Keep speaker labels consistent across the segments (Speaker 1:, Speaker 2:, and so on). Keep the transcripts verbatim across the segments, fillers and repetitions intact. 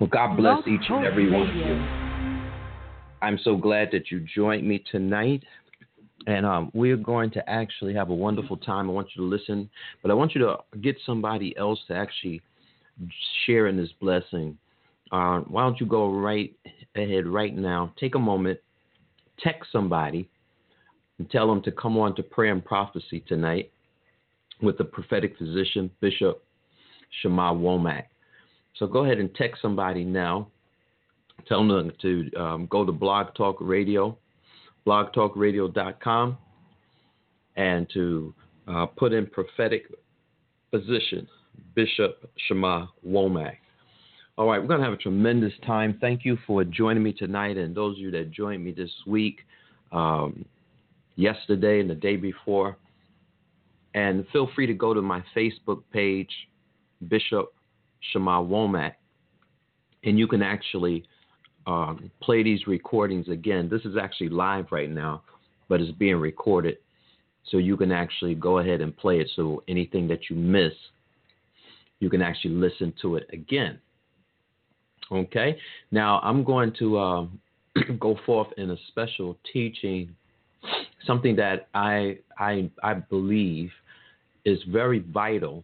Speaker 1: Well, God bless
Speaker 2: Blog
Speaker 1: each and
Speaker 2: Talk
Speaker 1: every one of
Speaker 2: Radio.
Speaker 1: you. I'm so glad that you joined me tonight. And um, we're going to actually have a wonderful time. I want you to listen, but I want you to get somebody else to actually share in this blessing. Uh, why don't you go right ahead right now? Take a moment, text somebody, and tell them to come on to prayer and prophecy tonight with the prophetic physician, Bishop Shema Womack. So go ahead and text somebody now. Tell them to um, go to Blog Talk Radio, blog talk radio dot com, and to uh, put in prophetic physician, Bishop Shema Womack. All right, we're going to have a tremendous time. Thank you for joining me tonight, and those of you that joined me this week, um, yesterday and the day before. And feel free to go to my Facebook page, Bishop Shema Womack, and you can actually um, play these recordings again. This is actually live right now, but it's being recorded, so you can actually go ahead and play it. So anything that you miss, you can actually listen to it again. Okay? Now, I'm going to uh, go forth in a special teaching, something that I, I, I believe is very vital,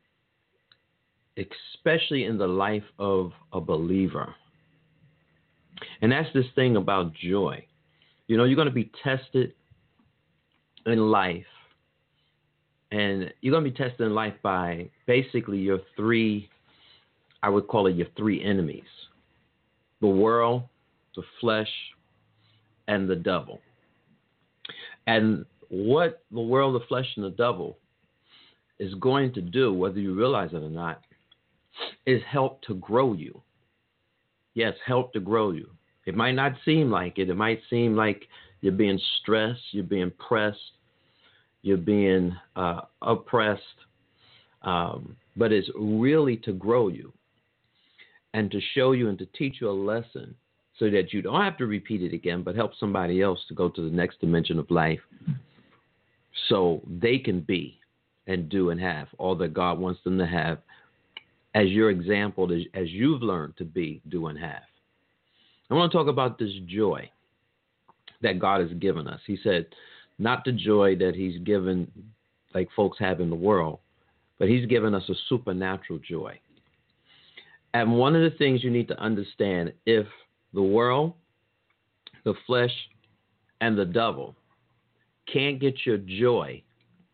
Speaker 1: especially in the life of a believer. And that's this thing about joy. You know, you're going to be tested in life, and you're going to be tested in life by basically your three, I would call it your three enemies: the world, the flesh, and the devil. And what the world, the flesh, and the devil is going to do, whether you realize it or not, is help to grow you. Yes, help to grow you. It might not seem like it. It might seem like you're being stressed, you're being pressed, you're being uh, oppressed, um, but it's really to grow you and to show you and to teach you a lesson so that you don't have to repeat it again, but help somebody else to go to the next dimension of life so they can be and do and have all that God wants them to have as your example, as, as you've learned to be, do, and have. I want to talk about this joy that God has given us. He said, not the joy that he's given like folks have in the world, but he's given us a supernatural joy. And one of the things you need to understand, if the world, the flesh, and the devil can't get your joy,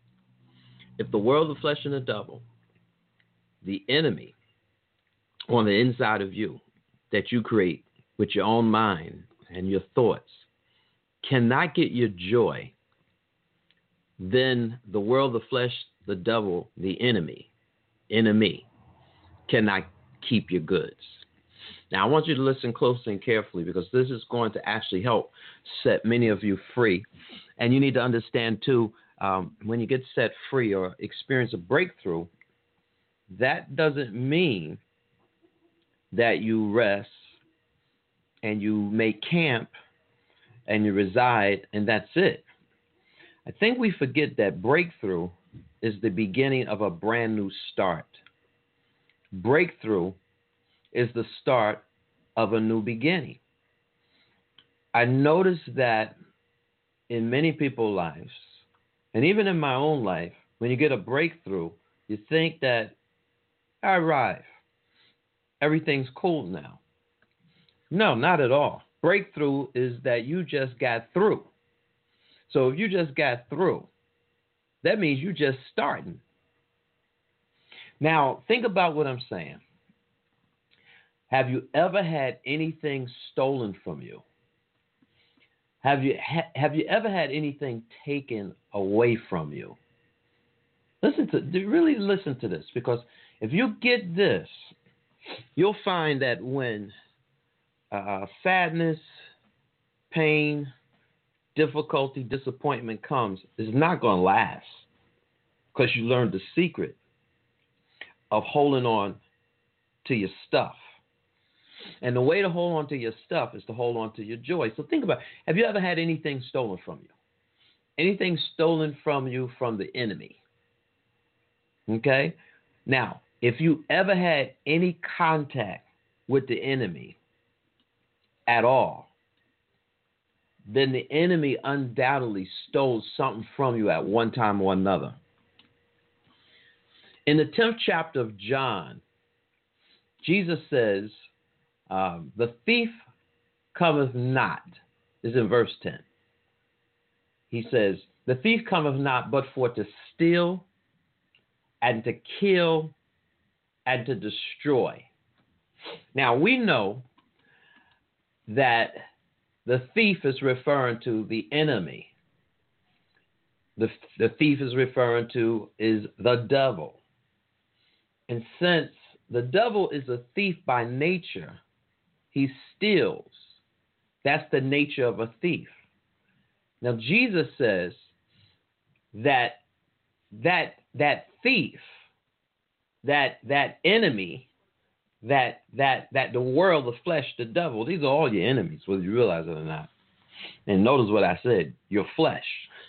Speaker 1: if the world, the flesh, and the devil, the enemy on the inside of you that you create with your own mind and your thoughts, cannot get your joy, then the world, the flesh, the devil, the enemy, enemy, cannot keep your goods. Now, I want you to listen closely and carefully, because this is going to actually help set many of you free. And you need to understand, too, um, when you get set free or experience a breakthrough, that doesn't mean that you rest and you make camp and you reside and that's it. I think we forget that breakthrough is the beginning of a brand new start. Breakthrough is the start of a new beginning. I noticed that in many people's lives, and even in my own life, when you get a breakthrough, you think that I arrived. Everything's cool now. No, not at all. Breakthrough is that you just got through. So if you just got through, that means you just starting. Now, think about what I'm saying. Have you ever had anything stolen from you? Have you ha- have you ever had anything taken away from you? Listen to really listen to this, because if you get this, you'll find that when uh, sadness, pain, difficulty, disappointment comes, it's not going to last, because you learned the secret of holding on to your stuff. And the way to hold on to your stuff is to hold on to your joy. So think about it. Have you ever had anything stolen from you? Anything stolen from you from the enemy? Okay? Now, if you ever had any contact with the enemy at all, then the enemy undoubtedly stole something from you at one time or another. In the tenth chapter of John, Jesus says, um, the thief cometh not, this is in verse ten. He says, the thief cometh not but for to steal and to kill and to destroy. Now, we know that the thief is referring to the enemy. The, the thief is referring to is the devil. And since the devil is a thief by nature, he steals. That's the nature of a thief. Now, Jesus says that that that thief, that that enemy, that that that the world, the flesh, the devil, these are all your enemies, whether you realize it or not. And notice what I said, your flesh.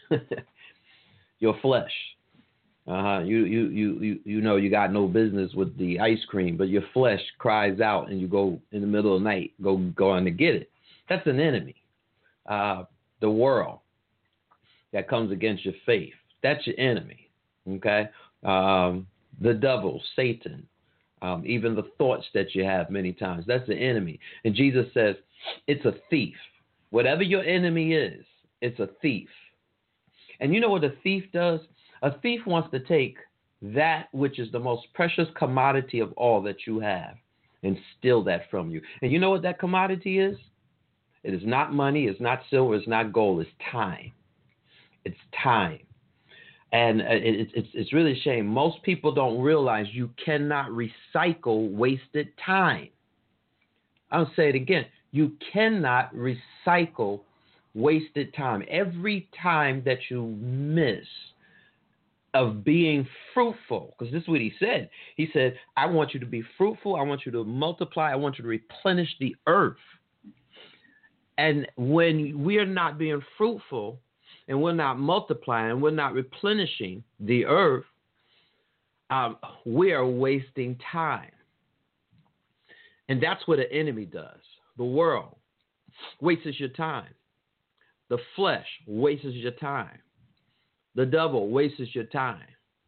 Speaker 1: Your flesh. Uh-huh. You, you you you you know you got no business with the ice cream, but your flesh cries out and you go in the middle of the night, go go on to get it. That's an enemy. Uh, the world that comes against your faith. That's your enemy. Okay? Um, the devil, Satan, um, even the thoughts that you have many times, that's the enemy. And Jesus says it's a thief. Whatever your enemy is, it's a thief. And you know what a thief does? A thief wants to take that which is the most precious commodity of all that you have and steal that from you. And you know what that commodity is? It is not money, it's not silver, it's not gold, it's time. It's time. And it, it, it's really a shame. Most people don't realize you cannot recycle wasted time. I'll say it again. You cannot recycle wasted time. Every time that you miss of being fruitful, because this is what he said. He said, I want you to be fruitful. I want you to multiply. I want you to replenish the earth. And when we are not being fruitful and we're not multiplying, we're not replenishing the earth, um, we are wasting time. And that's what the enemy does. The world wastes your time. The flesh wastes your time. The devil wastes your time.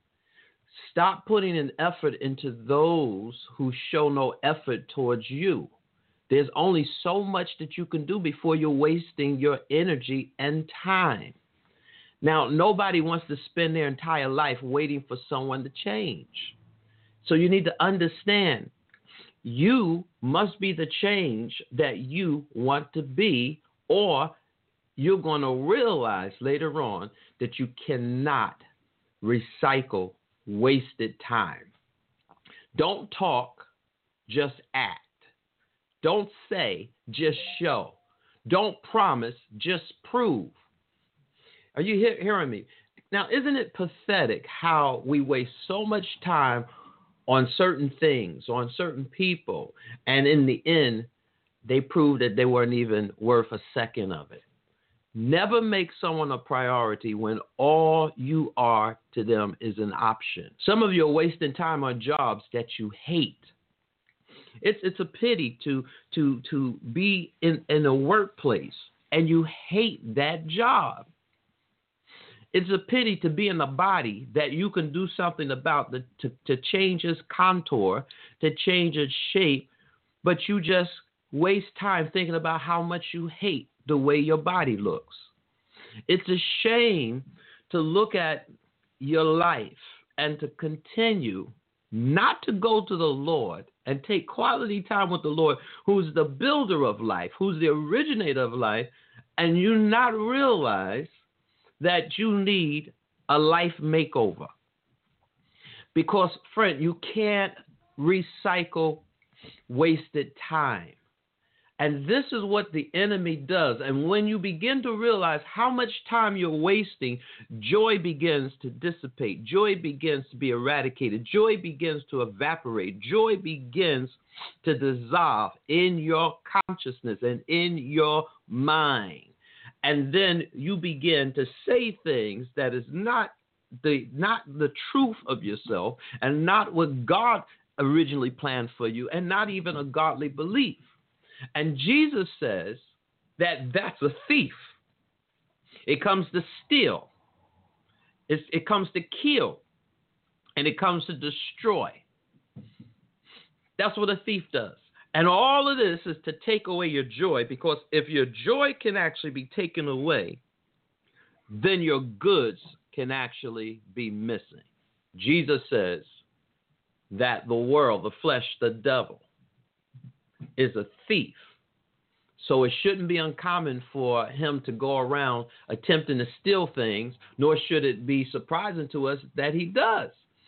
Speaker 1: Stop putting an effort into those who show no effort towards you. There's only so much that you can do before you're wasting your energy and time. Now, nobody wants to spend their entire life waiting for someone to change. So you need to understand, you must be the change that you want to be, or you're going to realize later on that you cannot recycle wasted time. Don't talk, just act. Don't say, just show. Don't promise, just prove. Are you he- hearing me? Now, isn't it pathetic how we waste so much time on certain things, on certain people, and in the end, they prove that they weren't even worth a second of it? Never make someone a priority when all you are to them is an option. Some of you are wasting time on jobs that you hate. It's it's a pity to to to be in, in a workplace and you hate that job. It's a pity to be in a body that you can do something about, the, to, to change its contour, to change its shape, but you just waste time thinking about how much you hate the way your body looks. It's a shame to look at your life and to continue not to go to the Lord and take quality time with the Lord, who's the builder of life, who's the originator of life, and you not realize that you need a life makeover. Because, friend, you can't recycle wasted time. And this is what the enemy does. And when you begin to realize how much time you're wasting, joy begins to dissipate. Joy begins to be eradicated. Joy begins to evaporate. Joy begins to dissolve in your consciousness and in your mind. And then you begin to say things that is not the not the truth of yourself and not what God originally planned for you, and not even a godly belief. And Jesus says that that's a thief. It comes to steal. It's, it comes to kill. And it comes to destroy. That's what a thief does. And all of this is to take away your joy, because if your joy can actually be taken away, then your goods can actually be missing. Jesus says that the world, the flesh, the devil, is a thief. So it shouldn't be uncommon for him to go around attempting to steal things, nor should it be surprising to us that he does.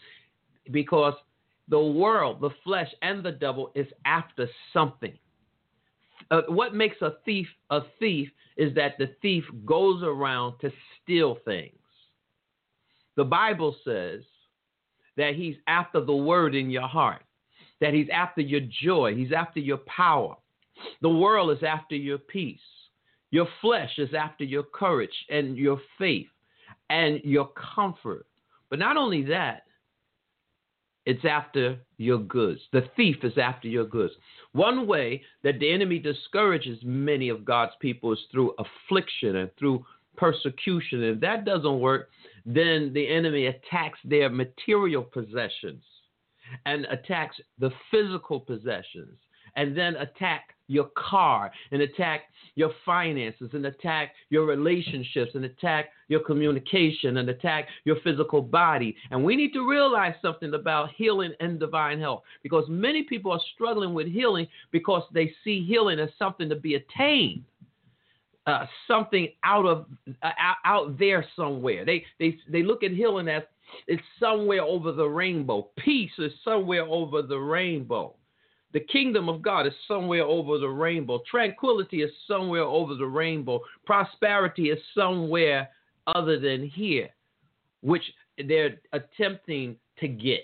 Speaker 1: Because the world, the flesh, and the devil is after something. Uh, what makes a thief a thief is that the thief goes around to steal things. The Bible says that he's after the word in your heart, that he's after your joy, he's after your power. The world is after your peace. Your flesh is after your courage and your faith and your comfort. But not only that, it's after your goods. The thief is after your goods. One way that the enemy discourages many of God's people is through affliction and through persecution. If that doesn't work, then the enemy attacks their material possessions and attacks the physical possessions, and then attack your car, and attack your finances, and attack your relationships, and attack your communication, and attack your physical body. And we need to realize something about healing and divine health, because many people are struggling with healing because they see healing as something to be attained, uh, something out of uh, out, out there somewhere. They they they look at healing as it's somewhere over the rainbow. Peace is somewhere over the rainbow. The kingdom of God is somewhere over the rainbow. Tranquility is somewhere over the rainbow. Prosperity is somewhere other than here, which they're attempting to get.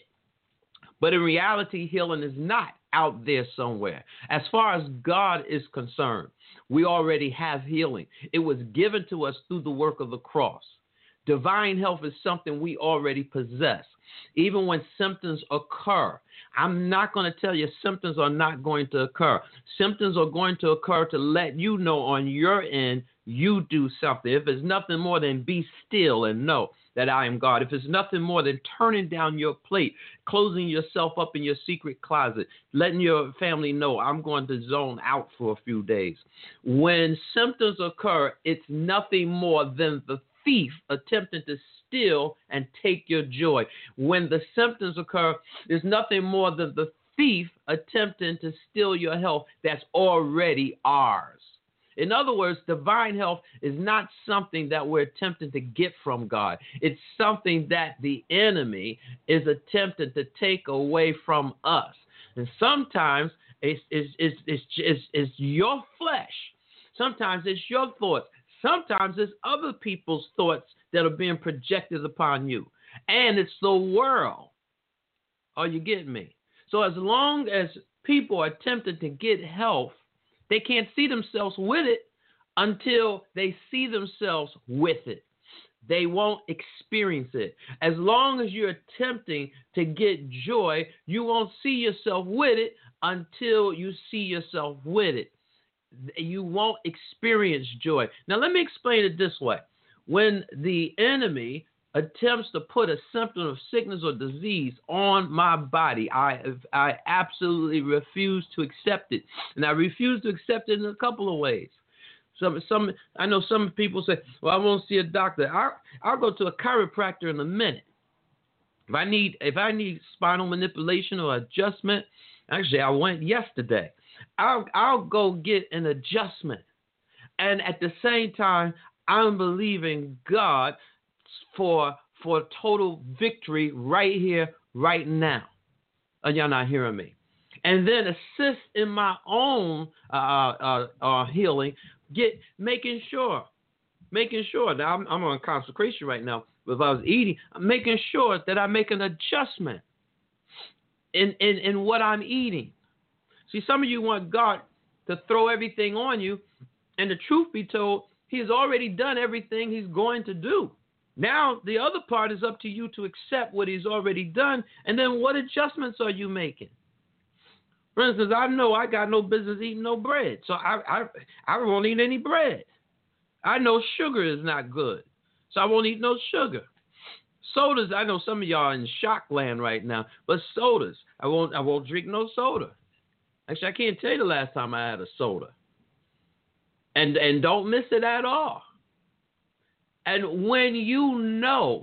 Speaker 1: But in reality, healing is not out there somewhere. As far as God is concerned, we already have healing. It was given to us through the work of the cross. Divine health is something we already possess. Even when symptoms occur, I'm not going to tell you symptoms are not going to occur. Symptoms are going to occur to let you know on your end you do something. If it's nothing more than be still and know that I am God. If it's nothing more than turning down your plate, closing yourself up in your secret closet, letting your family know I'm going to zone out for a few days. When symptoms occur, it's nothing more than the thief attempting to steal and take your joy. When the symptoms occur, there's nothing more than the thief attempting to steal your health that's already ours. In other words, divine health is not something that we're attempting to get from God. It's something that the enemy is attempting to take away from us. And sometimes it's, it's, it's, it's, it's, it's your flesh. Sometimes it's your thoughts. Sometimes it's other people's thoughts that are being projected upon you. And it's the world. Are you getting me? So as long as people are attempting to get health, they can't see themselves with it until they see themselves with it. They won't experience it. As long as you're attempting to get joy, you won't see yourself with it until you see yourself with it. You won't experience joy. Now, let me explain it this way. When the enemy attempts to put a symptom of sickness or disease on my body, I I absolutely refuse to accept it. And I refuse to accept it in a couple of ways. Some some I know some people say, well, I won't see a doctor. I'll, I'll go to a chiropractor in a minute. If I need if I need spinal manipulation or adjustment, actually I went yesterday. I'll I'll go get an adjustment. And at the same time, I'm believing God for for total victory right here, right now. Are y'all not hearing me? And then assist in my own uh, uh, uh, healing, get making sure, making sure that I'm, I'm on consecration right now. But if I was eating, I'm making sure that I make an adjustment in, in, in what I'm eating. See, some of you want God to throw everything on you, and the truth be told, He has already done everything He's going to do. Now, the other part is up to you to accept what he's already done, and then what adjustments are you making? For instance, I know I got no business eating no bread, so I, I, I won't eat any bread. I know sugar is not good, so I won't eat no sugar. Sodas, I know some of y'all are in shock land right now, but sodas, I won't, I won't drink no soda. Actually, I can't tell you the last time I had a soda. And and don't miss it at all. And when you know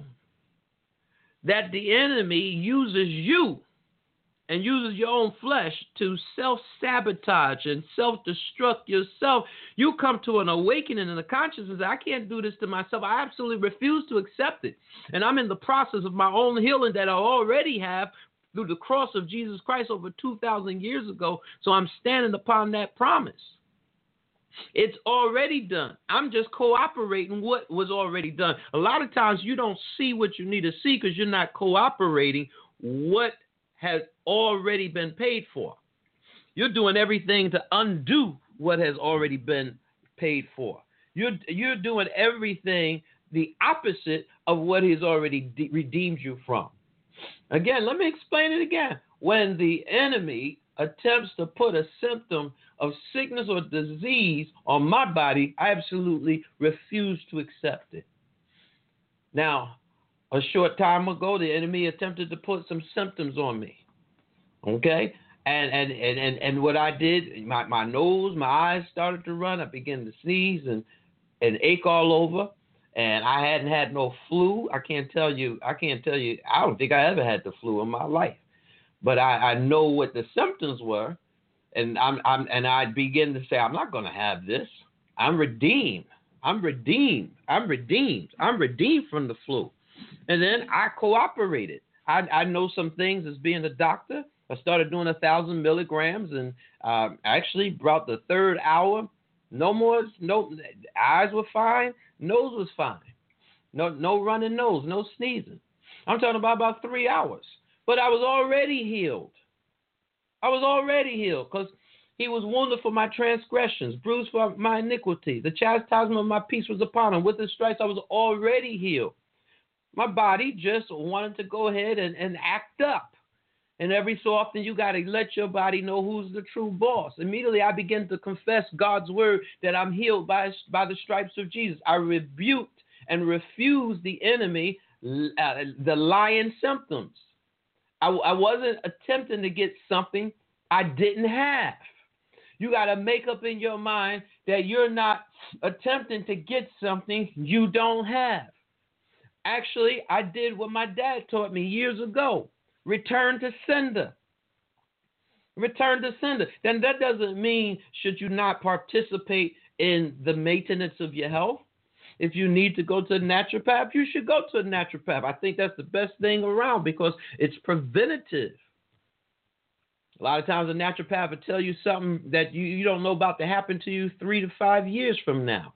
Speaker 1: that the enemy uses you and uses your own flesh to self-sabotage and self-destruct yourself, you come to an awakening in the consciousness that I can't do this to myself. I absolutely refuse to accept it. And I'm in the process of my own healing that I already have through the cross of Jesus Christ over two thousand years ago. So I'm standing upon that promise. It's already done. I'm just cooperating what was already done. A lot of times you don't see what you need to see because you're not cooperating what has already been paid for. You're doing everything to undo what has already been paid for. You're, you're doing everything the opposite of what he's already de- redeemed you from. Again, let me explain it again. When the enemy attempts to put a symptom of sickness or disease on my body, I absolutely refuse to accept it. Now, a short time ago, the enemy attempted to put some symptoms on me. Okay? And and, and, and, and what I did, my, my nose, my eyes started to run. I began to sneeze and, and ache all over. And I hadn't had no flu. I can't tell you, I can't tell you, I don't think I ever had the flu in my life. But I, I know what the symptoms were. And I'm, I'm and I begin to say, I'm not going to have this. I'm redeemed. I'm redeemed. I'm redeemed. I'm redeemed from the flu. And then I cooperated. I, I know some things as being a doctor. I started doing a thousand milligrams, and uh, actually brought the third hour. No more. No eyes were fine. Nose was fine. No, no running nose. No sneezing. I'm talking about about three hours. But I was already healed. I was already healed because he was wounded for my transgressions, bruised for my iniquity. The chastisement of my peace was upon him. With his stripes, I was already healed. My body just wanted to go ahead and, and act up. And every so often, you got to let your body know who's the true boss. Immediately, I begin to confess God's word that I'm healed by, by the stripes of Jesus. I rebuked and refused the enemy, uh, the lying symptoms. I, I wasn't attempting to get something I didn't have. You got to make up in your mind that you're not attempting to get something you don't have. Actually, I did what my dad taught me years ago. Return to sender. Return to sender. Then that doesn't mean should you not participate in the maintenance of your health. If you need to go to a naturopath, you should go to a naturopath. I think that's the best thing around because it's preventative. A lot of times a naturopath will tell you something that you, you don't know about to happen to you three to five years from now.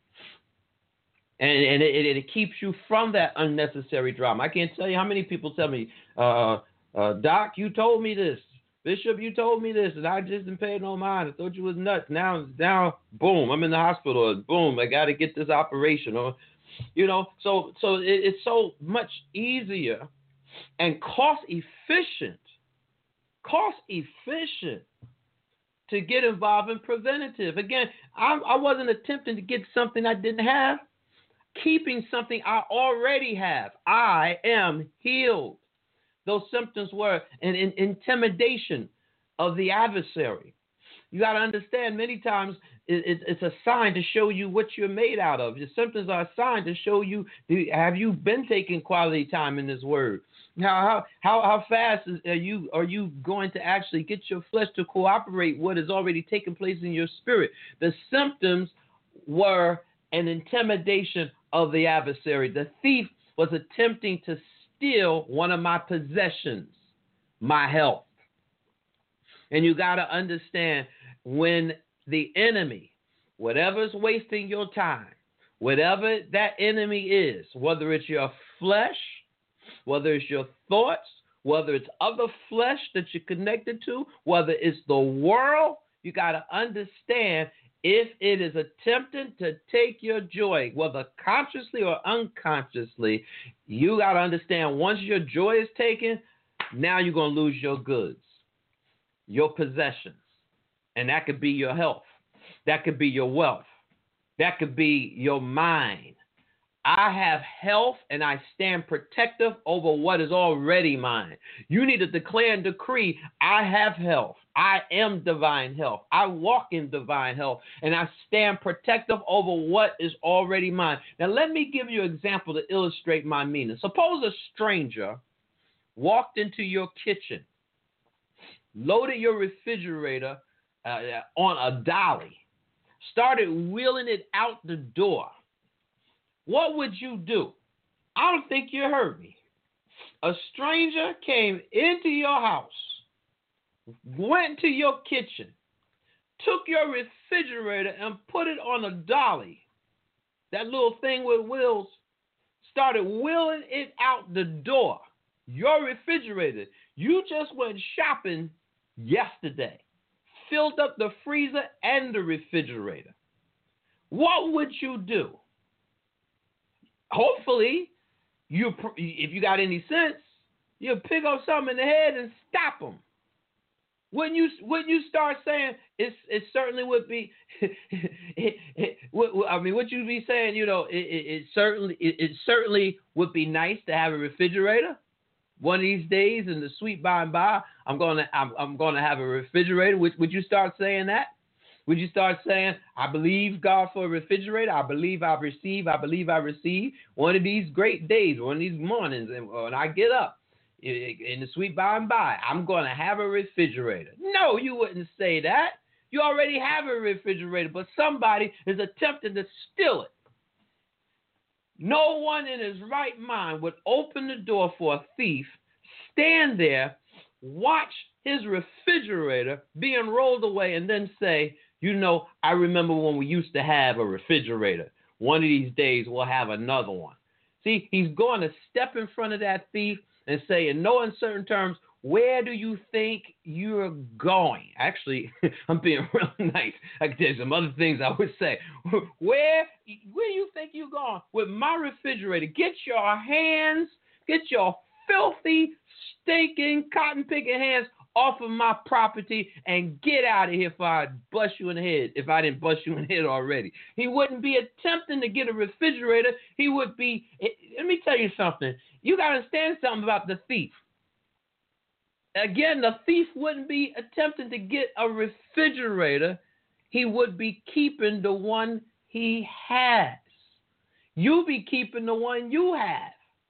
Speaker 1: And, and it, it, it keeps you from that unnecessary drama. I can't tell you how many people tell me, uh, uh, Doc, you told me this. Bishop, you told me this, and I just didn't pay no mind. I thought you was nuts. Now, now, boom, I'm in the hospital. Or boom, I got to get this operation. Or, you know, so so it, it's so much easier and cost efficient, cost efficient to get involved in preventative. Again, I, I wasn't attempting to get something I didn't have, keeping something I already have. I am healed. Those symptoms were an, an intimidation of the adversary. You got to understand many times it, it, it's a sign to show you what you're made out of. Your symptoms are a sign to show you, have you been taking quality time in this word? How, how, how fast is, are you are you going to actually get your flesh to cooperate what has already taken place in your spirit? The symptoms were an intimidation of the adversary. The thief was attempting to steal one of my possessions, my health. And you got to understand when the enemy, whatever's wasting your time, whatever that enemy is, whether it's your flesh, whether it's your thoughts, whether it's other flesh that you're connected to, whether it's the world, you got to understand if it is attempting to take your joy, whether consciously or unconsciously, you got to understand once your joy is taken, now you're going to lose your goods, your possessions. And that could be your health. That could be your wealth. That could be your mind. I have health and I stand protective over what is already mine. You need to declare and decree, I have health. I am divine health. I walk in divine health and I stand protective over what is already mine. Now, let me give you an example to illustrate my meaning. Suppose a stranger walked into your kitchen, loaded your refrigerator uh, on a dolly, started wheeling it out the door. What would you do? I don't think you heard me. A stranger came into your house, went to your kitchen, took your refrigerator and put it on a dolly, that little thing with wheels, started wheeling it out the door. Your refrigerator. You just went shopping yesterday, filled up the freezer and the refrigerator. What would you do? Hopefully, you, if you got any sense, you'll pick up something in the head and stop them. When you when you start saying it's it certainly would be, it, it, I mean, what you be saying, you know, it, it, it certainly it, it certainly would be nice to have a refrigerator. One of these days, in the sweet by and by, I'm gonna I'm, I'm gonna have a refrigerator. Would would you start saying that? Would you start saying, I believe God for a refrigerator. I believe I receive. I believe I receive. One of these great days, one of these mornings, and when I get up in the sweet by and by, I'm going to have a refrigerator. No, you wouldn't say that. You already have a refrigerator, but somebody is attempting to steal it. No one in his right mind would open the door for a thief, stand there, watch his refrigerator being rolled away, and then say, you know, I remember when we used to have a refrigerator. One of these days, we'll have another one. See, he's going to step in front of that thief and say, in no uncertain terms, where do you think you're going? Actually, I'm being real nice. I can tell you some other things I would say. Where, where do you think you're going? With my refrigerator. Get your hands, get your filthy, stinking, cotton-picking hands off of my property and get out of here before I bust you in the head, if I didn't bust you in the head already. He wouldn't be attempting to get a refrigerator. He would be, let me tell you something. You got to understand something about the thief. Again, the thief wouldn't be attempting to get a refrigerator. He would be keeping the one he has. You'll be keeping the one you have.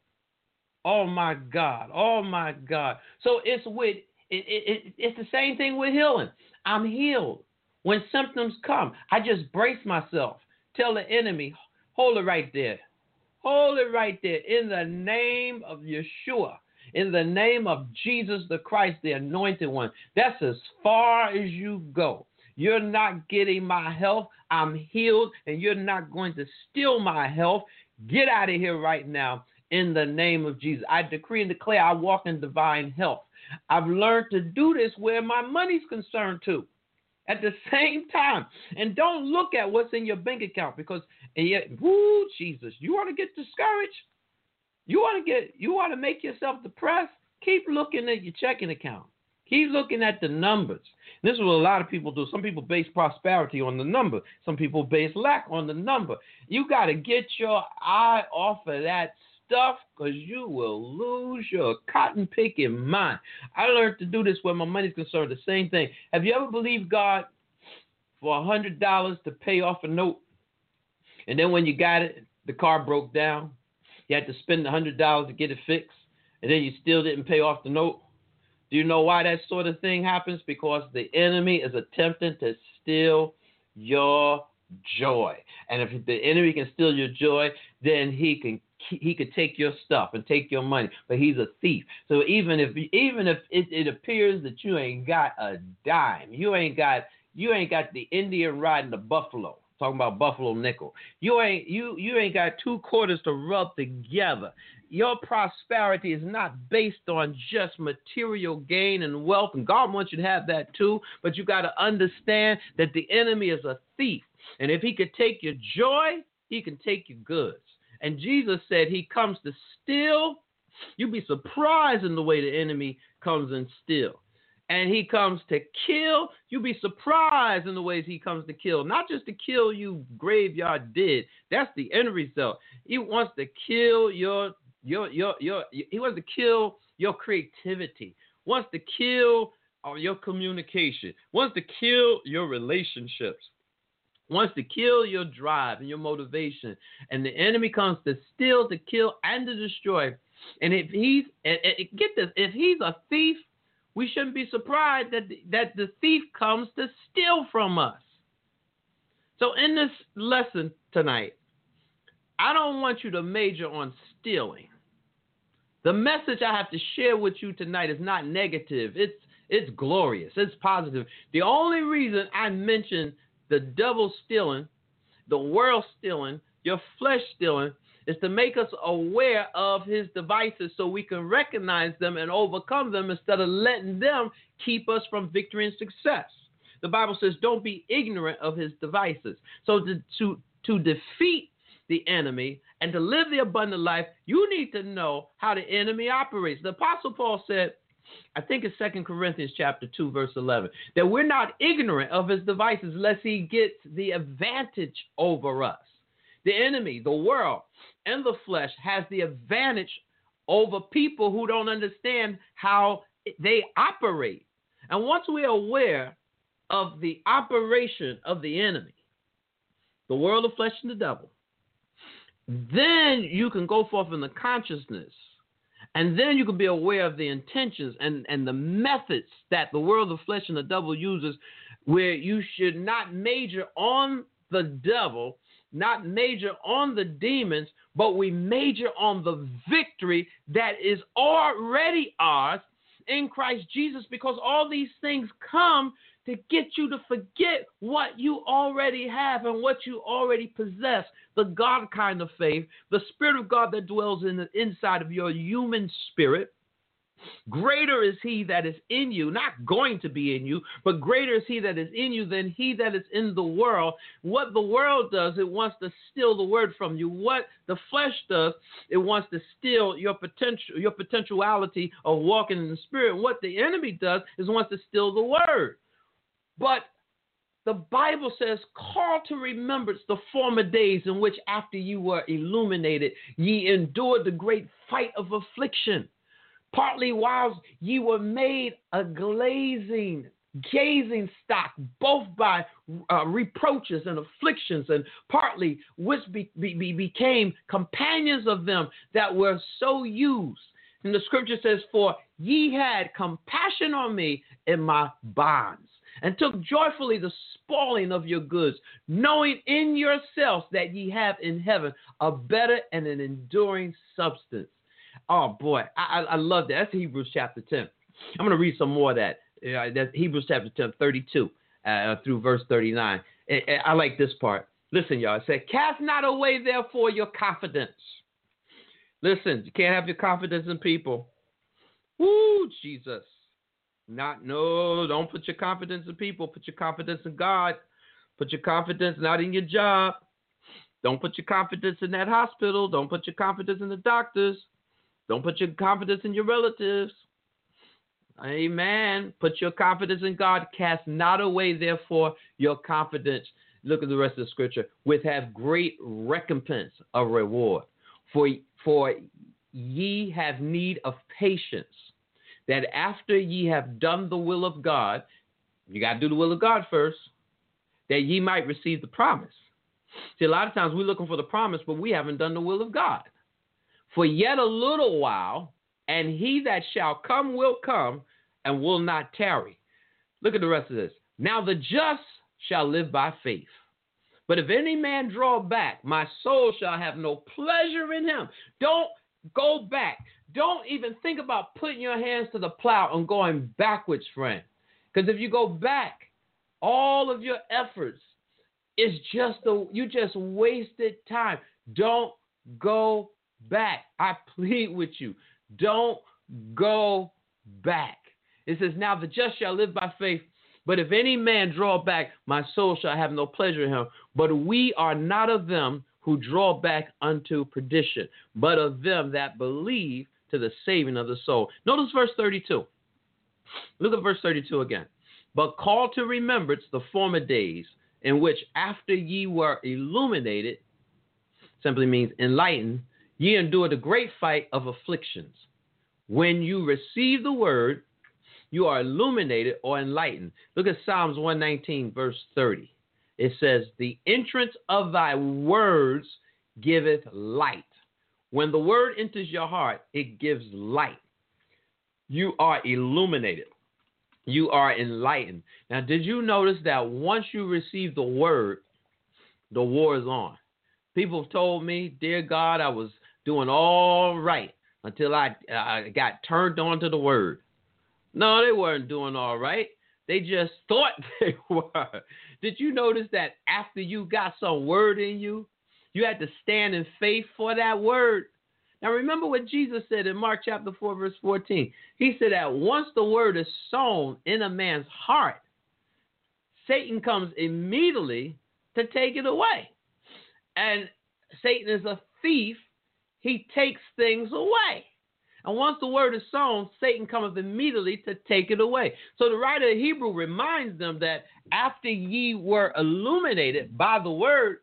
Speaker 1: Oh, my God. Oh, my God. So it's with It, it, it's the same thing with healing. I'm healed. When symptoms come, I just brace myself. Tell the enemy, hold it right there. Hold it right there. In the name of Yeshua. In the name of Jesus the Christ, the anointed one. That's as far as you go. You're not getting my health. I'm healed, and you're not going to steal my health. Get out of here right now. In the name of Jesus. I decree and declare I walk in divine health. I've learned to do this where my money's concerned too. At the same time. And don't look at what's in your bank account because, and yet, woo, Jesus, you want to get discouraged? You want to get, you want to make yourself depressed? Keep looking at your checking account. Keep looking at the numbers. This is what a lot of people do. Some people base prosperity on the number. Some people base lack on the number. You got to get your eye off of that stuff because you will lose your cotton-picking mind. I learned to do this where my money's concerned, the same thing. Have you ever believed God for one hundred dollars to pay off a note? And then when you got it, the car broke down. You had to spend one hundred dollars to get it fixed. And then you still didn't pay off the note. Do you know why that sort of thing happens? Because the enemy is attempting to steal your joy. And if the enemy can steal your joy, then he can he could take your stuff and take your money, but he's a thief. So even if even if it, it appears that you ain't got a dime, you ain't got you ain't got the Indian riding the buffalo. Talking about buffalo nickel. You ain't you you ain't got two quarters to rub together. your prosperity is not based on just material gain and wealth, and God wants you to have that too, but you got to understand that the enemy is a thief, and if he could take your joy, he can take your goods. And Jesus said he comes to steal. You'd be surprised in the way the enemy comes and steal. And he comes to kill. You'll be surprised in the ways he comes to kill. Not just to kill you graveyard dead. That's the end result. He wants to kill your, your, your, your, he wants to kill your creativity. Wants to kill your communication. Wants to kill your relationships. Wants to kill your drive and your motivation. And the enemy comes to steal, to kill, and to destroy. And if he's, and, and get this, if he's a thief, we shouldn't be surprised that the, that the thief comes to steal from us. So in this lesson tonight, I don't want you to major on stealing. The message I have to share with you tonight is not negative. It's it's glorious. It's positive. The only reason I mention the devil stealing, the world stealing, your flesh stealing, is to make us aware of his devices so we can recognize them and overcome them instead of letting them keep us from victory and success. The Bible says don't be ignorant of his devices. So to, to, to defeat the enemy and to live the abundant life, you need to know how the enemy operates. The Apostle Paul said, I think it's Second Corinthians chapter two, verse eleven, that we're not ignorant of his devices lest he gets the advantage over us. The enemy, the world, and the flesh has the advantage over people who don't understand how they operate. And once we're aware of the operation of the enemy, the world, the flesh, and the devil, then you can go forth in the consciousness, and then you can be aware of the intentions and, and the methods that the world, the flesh, and the devil uses, where you should not major on the devil, not major on the demons, but we major on the victory that is already ours in Christ Jesus, because all these things come to get you to forget what you already have and what you already possess, the God kind of faith, the Spirit of God that dwells in the inside of your human spirit. Greater is he that is in you, not going to be in you, but greater is he that is in you than he that is in the world. What the world does, it wants to steal the word from you. What the flesh does, it wants to steal your potential, your potentiality of walking in the Spirit. What the enemy does is wants to steal the word. But the Bible says, call to remembrance the former days in which after you were illuminated, ye endured the great fight of affliction. Partly whilst ye were made a glazing, gazing stock, both by uh, reproaches and afflictions, and partly which be, be, be became companions of them that were so used. And the scripture says, for ye had compassion on me in my bonds, and took joyfully the spoiling of your goods, knowing in yourselves that ye have in heaven a better and an enduring substance. Oh, boy, I, I love that. That's Hebrews chapter ten. I'm going to read some more of that. Uh, that's Hebrews chapter ten, thirty-two uh, through verse thirty-nine. And, and I like this part. Listen, y'all. It said, cast not away, therefore, your confidence. Listen, you can't have your confidence in people. Woo, Jesus. Not, no, don't put your confidence in people. Put your confidence in God. Put your confidence not in your job. Don't put your confidence in that hospital. Don't put your confidence in the doctors. Don't put your confidence in your relatives. Amen. Put your confidence in God. Cast not away, therefore, your confidence. Look at the rest of the scripture. With have great recompense of reward. For, for ye have need of patience, that after ye have done the will of God, you got to do the will of God first, that ye might receive the promise. See, a lot of times we're looking for the promise, but we haven't done the will of God. For yet a little while, and he that shall come will come and will not tarry. Look at the rest of this. Now the just shall live by faith. But if any man draw back, my soul shall have no pleasure in him. Don't go back. Don't even think about putting your hands to the plow and going backwards, friend. Because if you go back, all of your efforts is just a, you just wasted time. Don't go back. I plead with you. Don't go back. It says, now the just shall live by faith. But if any man draw back, my soul shall have no pleasure in him. But we are not of them who draw back unto perdition, but of them that believe to the saving of the soul. Notice verse thirty-two. Look at verse thirty-two again. But call to remembrance the former days in which after ye were illuminated, simply means enlightened, ye endured a great fight of afflictions. When you receive the word, you are illuminated or enlightened. Look at Psalms one nineteen, verse thirty. It says, the entrance of thy words giveth light. When the word enters your heart, it gives light. You are illuminated. You are enlightened. Now, did you notice that once you receive the word, the war is on? People have told me, dear God, I was doing all right until I, I got turned on to the word. No, they weren't doing all right. They just thought they were. Did you notice that after you got some word in you, you had to stand in faith for that word? Now, remember what Jesus said in Mark chapter four, verse fourteen. He said that once the word is sown in a man's heart, Satan comes immediately to take it away. And Satan is a thief. He takes things away. And once the word is sown, Satan cometh immediately to take it away. So the writer of Hebrew reminds them that after ye were illuminated by the word,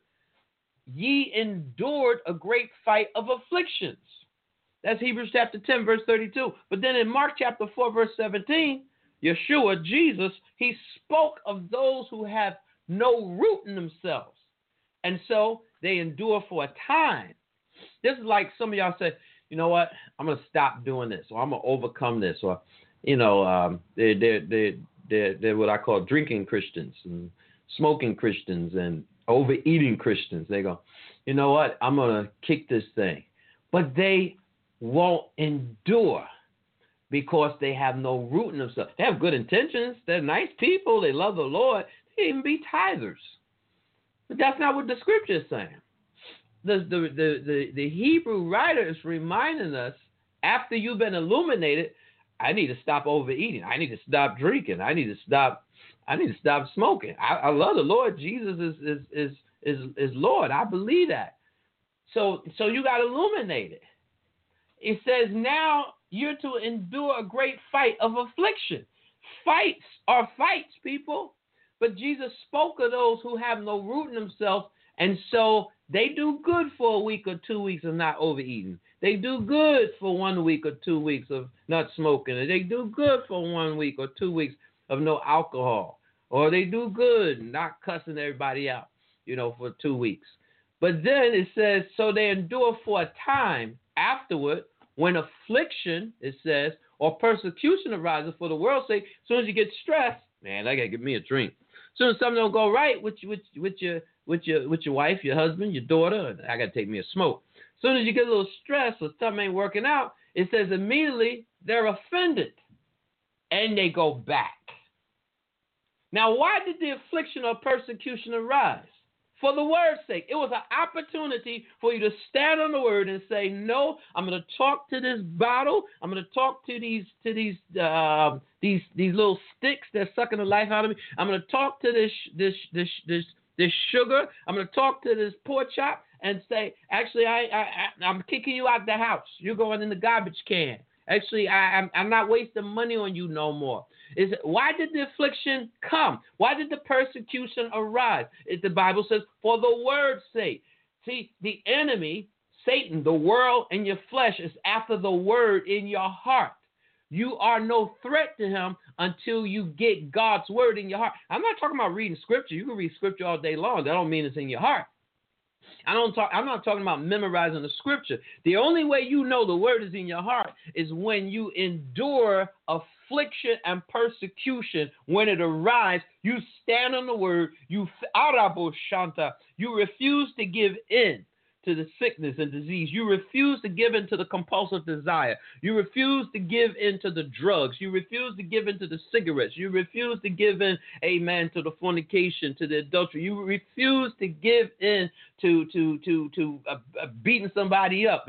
Speaker 1: ye endured a great fight of afflictions. That's Hebrews chapter ten, verse thirty-two. But then in Mark chapter four, verse seventeen, Yeshua, Jesus, he spoke of those who have no root in themselves. And so they endure for a time. This is like some of y'all say, you know what, I'm going to stop doing this, or I'm going to overcome this, or, you know, um, they're, they're, they're, they're, they're what I call drinking Christians and smoking Christians and overeating Christians. They go, you know what, I'm going to kick this thing. But they won't endure because they have no root in themselves. They have good intentions. They're nice people. They love the Lord. They even be tithers. But that's not what the scripture is saying. The, the, the, the, the Hebrew writer is reminding us, after you've been illuminated, I need to stop overeating. I need to stop drinking. I need to stop. I need to stop smoking. I, I love the Lord. Jesus is is is is is Lord. I believe that. So so you got illuminated. It says now you're to endure a great fight of affliction. Fights are fights, people. But Jesus spoke of those who have no root in themselves, and so they do good for a week or two weeks of not overeating. They do good for one week or two weeks of not smoking. They do good for one week or two weeks of no alcohol. Or they do good not cussing everybody out, you know, for two weeks. But then it says, so they endure for a time. Afterward, when affliction, it says, or persecution arises for the world's sake, as soon as you get stressed, man, I got to give me a drink. As soon as something don't go right with, with, with your with your with your wife, your husband, your daughter, I got to take me a smoke. As soon as you get a little stressed or something ain't working out, it says immediately they're offended and they go back. Now, why did the affliction or persecution arise? For the word's sake. It was an opportunity for you to stand on the word and say, no, I'm going to talk to this bottle. I'm going to talk to these to these uh, these these little sticks that's sucking the life out of me. I'm going to talk to this this this this this sugar. I'm going to talk to this pork chop and say, actually, I, I, I I'm kicking you out the house. You're going in the garbage can. Actually, I, I'm, I'm not wasting money on you no more. Is why did the affliction come? Why did the persecution arise? It, the Bible says, for the word's sake. See, the enemy, Satan, the world, and your flesh is after the word in your heart. You are no threat to him until you get God's word in your heart. I'm not talking about reading scripture. You can read scripture all day long. That don't mean it's in your heart. I don't talk, I'm not talking about memorizing the scripture. The only way you know the word is in your heart is when you endure affliction and persecution. When it arrives, you stand on the word. You arabo shanta. You refuse to give in to the sickness and disease. You refuse to give in to the compulsive desire. You refuse to give in to the drugs. You refuse to give in to the cigarettes. You refuse to give in, amen, to the fornication, to the adultery. You refuse to give in to to to to uh, uh, beating somebody up and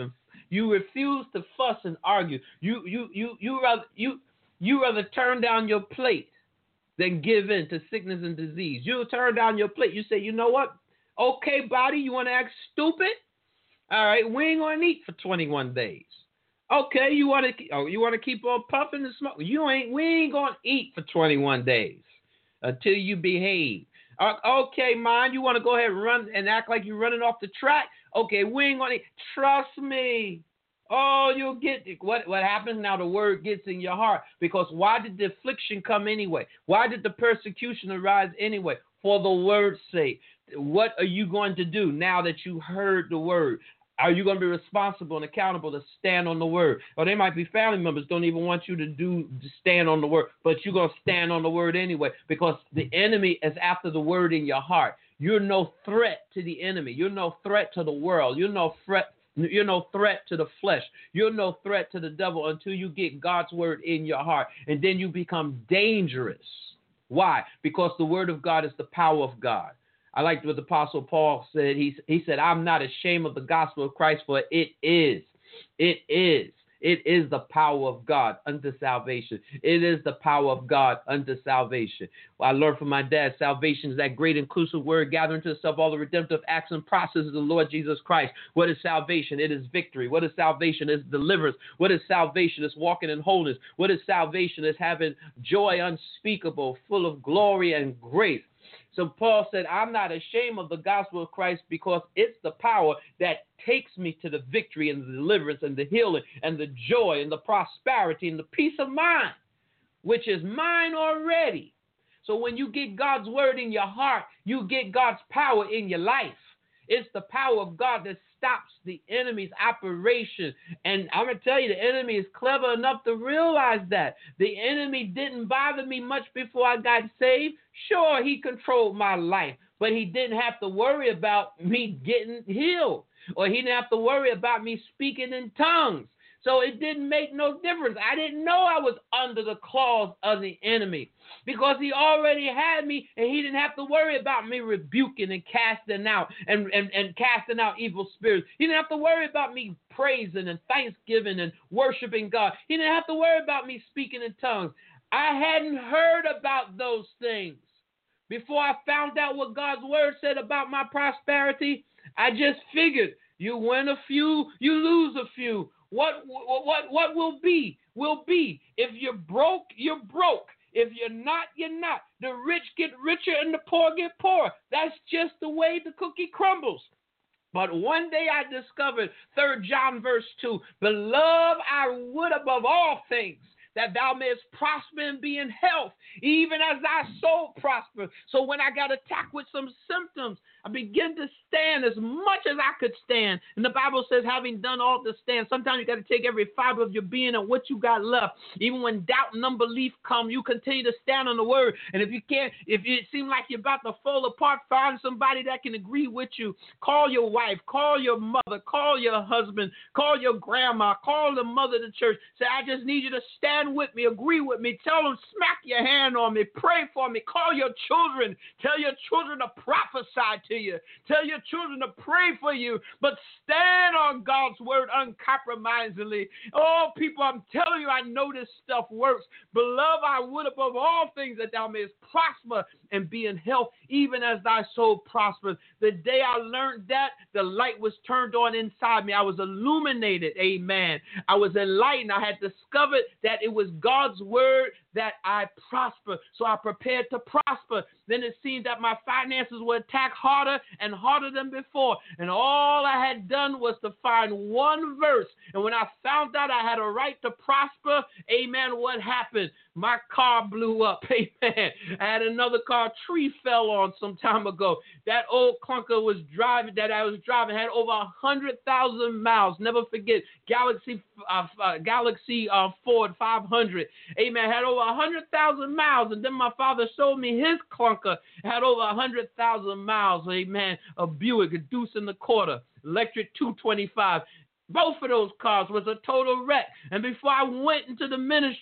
Speaker 1: You refuse to fuss and argue. You you you you rather you you rather turn down your plate than give in to sickness and disease. You turn down your plate. You say, you know what? Okay, body, you want to act stupid? All right, we ain't gonna eat for twenty-one days. Okay, you want to oh, you want to keep on puffing and smoking? You ain't. We ain't gonna eat for twenty-one days until you behave. Uh, okay, mind, you want to go ahead and run and act like you're running off the track? Okay, we ain't gonna eat. Trust me. Oh, you'll get what what happens now. The word gets in your heart, because why did the affliction come anyway? Why did the persecution arise anyway? For the word's sake. What are you going to do now that you heard the word? Are you going to be responsible and accountable to stand on the word? Or they might be family members don't even want you to do to stand on the word, but you're going to stand on the word anyway, because the enemy is after the word in your heart. You're no threat to the enemy. You're no threat to the world. You're no threat. You're no threat to the flesh. You're no threat to the devil until you get God's word in your heart, and then you become dangerous. Why? Because the word of God is the power of God. I like what the Apostle Paul said. He, he said, I'm not ashamed of the gospel of Christ, for it is, it is, it is the power of God unto salvation. It is the power of God unto salvation. Well, I learned from my dad, salvation is that great inclusive word gathering to itself all the redemptive acts and processes of the Lord Jesus Christ. What is salvation? It is victory. What is salvation? It's deliverance. What is salvation? It's walking in wholeness. What is salvation? It's having joy unspeakable, full of glory and grace. So Paul said, I'm not ashamed of the gospel of Christ, because it's the power that takes me to the victory and the deliverance and the healing and the joy and the prosperity and the peace of mind, which is mine already. So when you get God's word in your heart, you get God's power in your life. It's the power of God that stops the enemy's operation. And I'm going to tell you, the enemy is clever enough to realize that. The enemy didn't bother me much before I got saved. Sure, he controlled my life, but he didn't have to worry about me getting healed, or he didn't have to worry about me speaking in tongues. So it didn't make no difference. I didn't know I was under the claws of the enemy, because he already had me, and he didn't have to worry about me rebuking and casting out and, and, and casting out evil spirits. He didn't have to worry about me praising and thanksgiving and worshiping God. He didn't have to worry about me speaking in tongues. I hadn't heard about those things. Before I found out what God's word said about my prosperity, I just figured you win a few, you lose a few. What what what will be, will be. If you're broke, you're broke. If you're not, you're not. The rich get richer and the poor get poorer. That's just the way the cookie crumbles. But one day I discovered Third John verse two, beloved, I would above all things that thou mayest prosper and be in health, even as thy soul prosper. So when I got attacked with some symptoms, I began to stand as much as I could stand. And the Bible says, having done all to stand, sometimes you got to take every fiber of your being and what you got left. Even when doubt and unbelief come, you continue to stand on the word. And if you can't, if it seems like you're about to fall apart, find somebody that can agree with you. Call your wife, call your mother, call your husband, call your grandma, call the mother of the church. Say, I just need you to stand with me, agree with me, tell them, smack your hand on me, pray for me, call your children, tell your children to prophesy to you, tell your children to pray for you, but stand on God's word uncompromisingly. Oh, people, I'm telling you, I know this stuff works. Beloved, I would above all things that thou mayest prosper and be in health, even as thy soul prospers. The day I learned that, the light was turned on inside me. I was illuminated, amen. I was enlightened. I had discovered that it was God's word that I prosper. So I prepared to prosper. Then it seemed that my finances were attacked harder and harder than before. And all I had done was to find one verse. And when I found out I had a right to prosper, amen, what happened? My car blew up, amen. I had another car, tree fell on some time ago. That old clunker was driving, that I was driving, had over one hundred thousand miles. Never forget, Galaxy uh, uh, Galaxy uh, Ford five hundred, amen, had over one hundred thousand miles. And then my father showed me his clunker, had over one hundred thousand miles, amen, a Buick, a deuce and a quarter, electric two twenty-five. Both of those cars was a total wreck. And before I went into the ministry,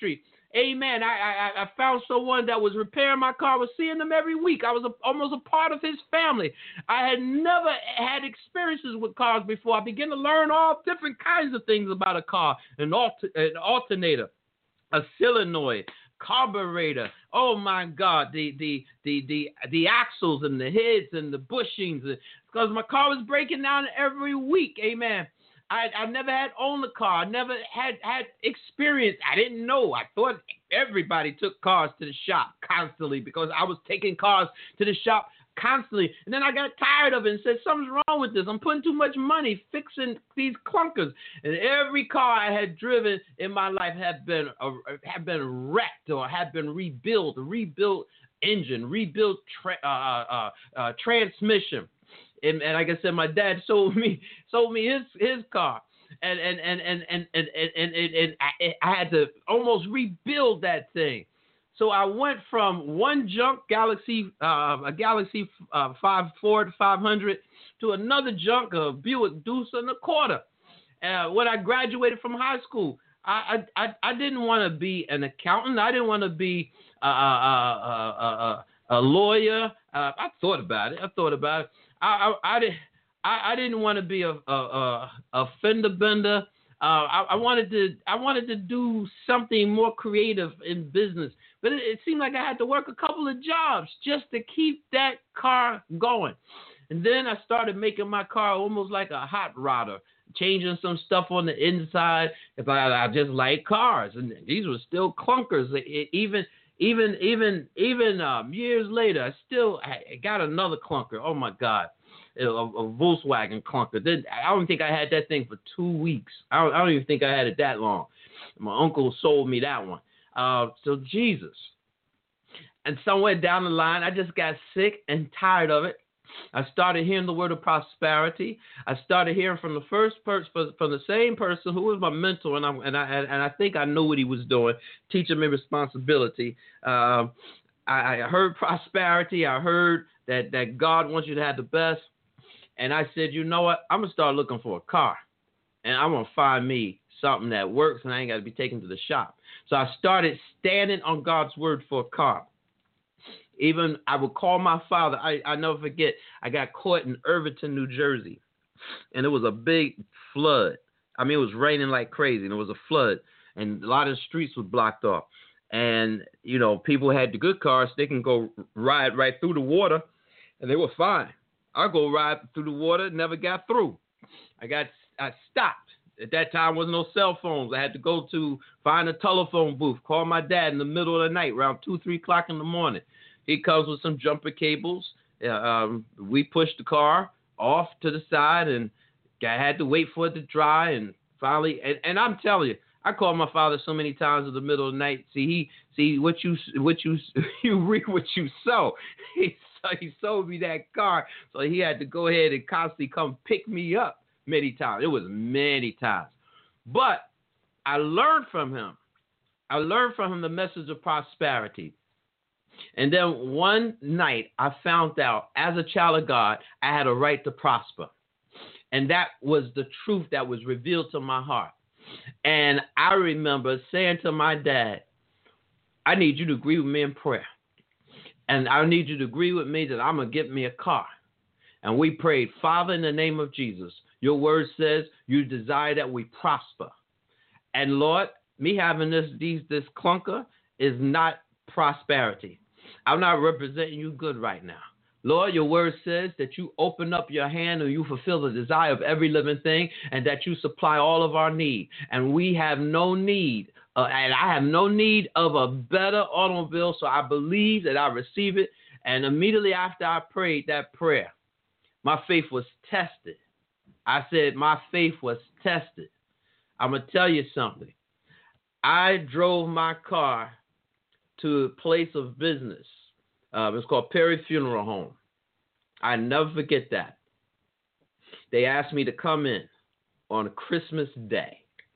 Speaker 1: Amen. I, I I found someone that was repairing my car. I was seeing them every week. I was a, almost a part of his family. I had never had experiences with cars before. I began to learn all different kinds of things about a car, an, alter, an alternator, a solenoid, carburetor. Oh my God, the the the the the axles and the heads and the bushings, because my car was breaking down every week. Amen. I I never had owned a car. I never had had experience. I didn't know. I thought everybody took cars to the shop constantly because I was taking cars to the shop constantly. And then I got tired of it and said, something's wrong with this. I'm putting too much money fixing these clunkers. And every car I had driven in my life had been uh, had been wrecked or had been rebuilt, rebuilt engine, rebuilt tra- uh, uh, uh, transmission. And, and like I said, my dad sold me sold me his his car, and and and and and and and, and, and, and I, I had to almost rebuild that thing. So I went from one junk Galaxy, uh, a Galaxy uh, five Ford five hundred, to another junk, a Buick Deuce and a quarter. Uh, when I graduated from high school, I I, I didn't want to be an accountant. I didn't want to be a, a, a, a, a lawyer. Uh, I thought about it. I thought about it. I I, I, did, I, I didn't want to be a a, a, a fender bender. Uh, I, I wanted to I wanted to do something more creative in business, but it, it seemed like I had to work a couple of jobs just to keep that car going. And then I started making my car almost like a hot rodder, changing some stuff on the inside. If I, I just like cars, and these were still clunkers. It, even even even even um, years later, I still I got another clunker. Oh my God. A, a Volkswagen clunker. Then I don't think I had that thing for two weeks. I don't, I don't even think I had it that long. My uncle sold me that one. Uh, so Jesus. And somewhere down the line, I just got sick and tired of it. I started hearing the word of prosperity. I started hearing from the first person, from the same person who was my mentor, and I and I and I think I knew what he was doing, teaching me responsibility. Uh, I, I heard prosperity. I heard that that God wants you to have the best. And I said, you know what? I'm going to start looking for a car. And I'm going to find me something that works and I ain't got to be taken to the shop. So I started standing on God's word for a car. Even I would call my father. I, I never forget, I got caught in Irvington, New Jersey. And it was a big flood. I mean, it was raining like crazy. And it was a flood. And a lot of the streets were blocked off. And, you know, people had the good cars. They can go ride right through the water. And they were fine. I go ride through the water, never got through. I got I stopped. At that time, there was no cell phones. I had to go to find a telephone booth, call my dad in the middle of the night, around two, three o'clock in the morning. He comes with some jumper cables. Uh, um, we pushed the car off to the side, and I had to wait for it to dry. And finally, and, and I'm telling you, I called my father so many times in the middle of the night. See, he see what you what you you reap what you sow. He So he sold me that car, so he had to go ahead and constantly come pick me up many times. It was many times. But I learned from him. I learned from him the message of prosperity. And then one night I found out, as a child of God, I had a right to prosper. And that was the truth that was revealed to my heart. And I remember saying to my dad, I need you to agree with me in prayer. And I need you to agree with me that I'm going to get me a car. And we prayed, Father, in the name of Jesus, your word says you desire that we prosper. And Lord, me having this these, this clunker is not prosperity. I'm not representing you good right now. Lord, your word says that you open up your hand and you fulfill the desire of every living thing and that you supply all of our need. And we have no need Uh, and I have no need of a better automobile, so I believe that I receive it. And immediately after I prayed that prayer, my faith was tested. I said my faith was tested. I'm going to tell you something. I drove my car to a place of business. Uh, it's called Perry Funeral Home. I never forget that. They asked me to come in on a Christmas Day.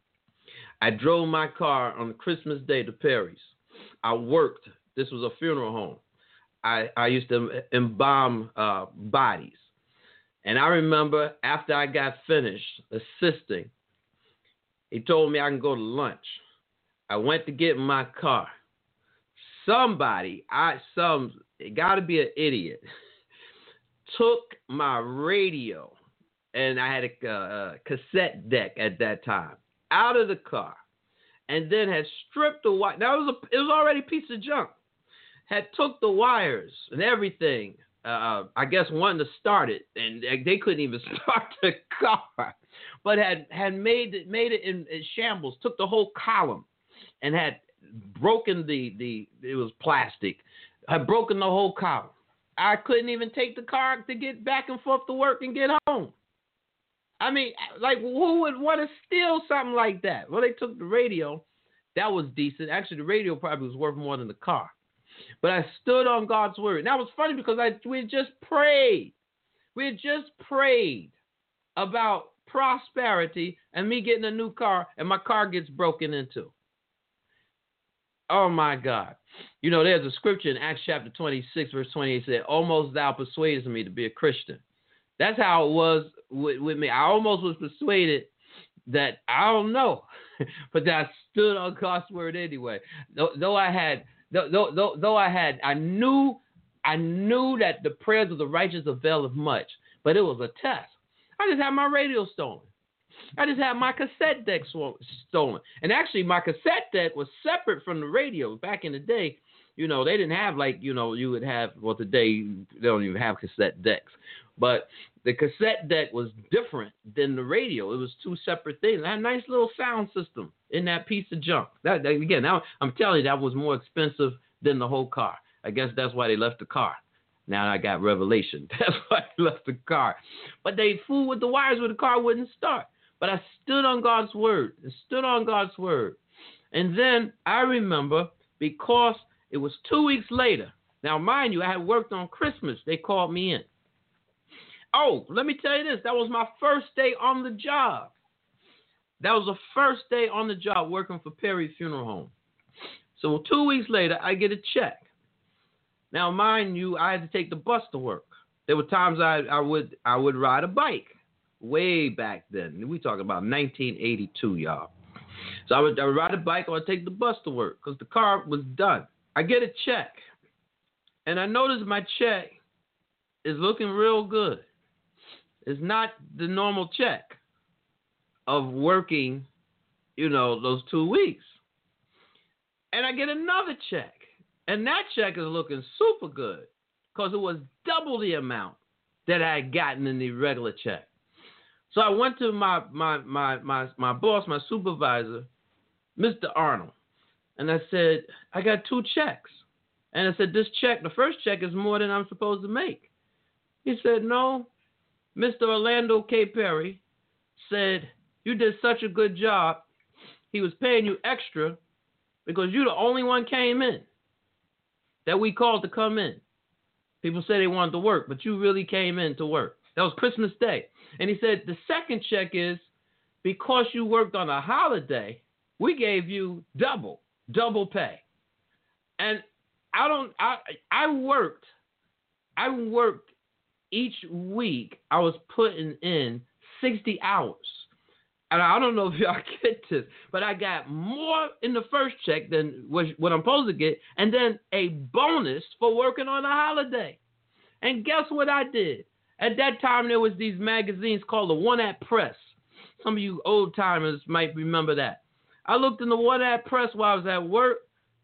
Speaker 1: I drove my car on Christmas Day to Perry's. I worked. This was a funeral home. I, I used to embalm uh, bodies. And I remember after I got finished assisting, he told me I can go to lunch. I went to get my car. Somebody, I some, it got to be an idiot, took my radio, and I had a, a cassette deck at that time, out of the car, and then had stripped the wire. That was a, it was already a piece of junk. Had took the wires and everything. Uh, I guess wanting to start it, and they couldn't even start the car. But had had made it made it in, in shambles. Took the whole column, and had broken the the it was plastic. Had broken the whole column. I couldn't even take the car to get back and forth to work and get home. I mean, like, who would want to steal something like that? Well, they took the radio. That was decent. Actually, the radio probably was worth more than the car. But I stood on God's word. And that was funny because I we had just prayed. We had just prayed about prosperity and me getting a new car, and my car gets broken into. Oh, my God. You know, there's a scripture in Acts chapter twenty-six, verse twenty-eight, said, almost thou persuadest me to be a Christian. That's how it was with, with me. I almost was persuaded that, I don't know, but that I stood on God's word anyway. Though, though I had, though, though, though I had, I knew, I knew that the prayers of the righteous availeth much, but it was a test. I just had my radio stolen. I just had my cassette deck stolen. And actually, my cassette deck was separate from the radio. Back in the day, you know, they didn't have, like, you know, you would have, well, today they don't even have cassette decks. But the cassette deck was different than the radio. It was two separate things. I had a nice little sound system in that piece of junk. That, that again, now I'm telling you, that was more expensive than the whole car. I guess that's why they left the car. Now I got revelation. That's why they left the car. But they fooled with the wires where the car wouldn't start. But I stood on God's word. I stood on God's word. And then I remember, because it was two weeks later. Now, mind you, I had worked on Christmas. They called me in. Oh, let me tell you this. That was my first day on the job. That was the first day on the job working for Perry Funeral Home. So two weeks later, I get a check. Now, mind you, I had to take the bus to work. There were times I, I would I would ride a bike. Way back then. We talking about nineteen eighty-two, y'all. So I would, I would ride a bike or I'd take the bus to work because the car was done. I get a check. And I notice my check is looking real good. It's not the normal check of working, you know, those two weeks. And I get another check. And that check is looking super good because it was double the amount that I had gotten in the regular check. So I went to my my my my my boss, my supervisor, Mister Arnold, and I said, I got two checks. And I said, this check, the first check is more than I'm supposed to make. He said, no. Mister Orlando K. Perry said, you did such a good job. He was paying you extra because you the only one came in that we called to come in. People say they wanted to work, but you really came in to work. That was Christmas Day. And he said, the second check is because you worked on a holiday, we gave you double, double pay. And I don't, I, I worked, I worked each week. I was putting in sixty hours. And I don't know if y'all get this, but I got more in the first check than what I'm supposed to get. And then a bonus for working on a holiday. And guess what I did? At that time, there was these magazines called the One At Press. Some of you old timers might remember that. I looked in the One At Press while I was at work,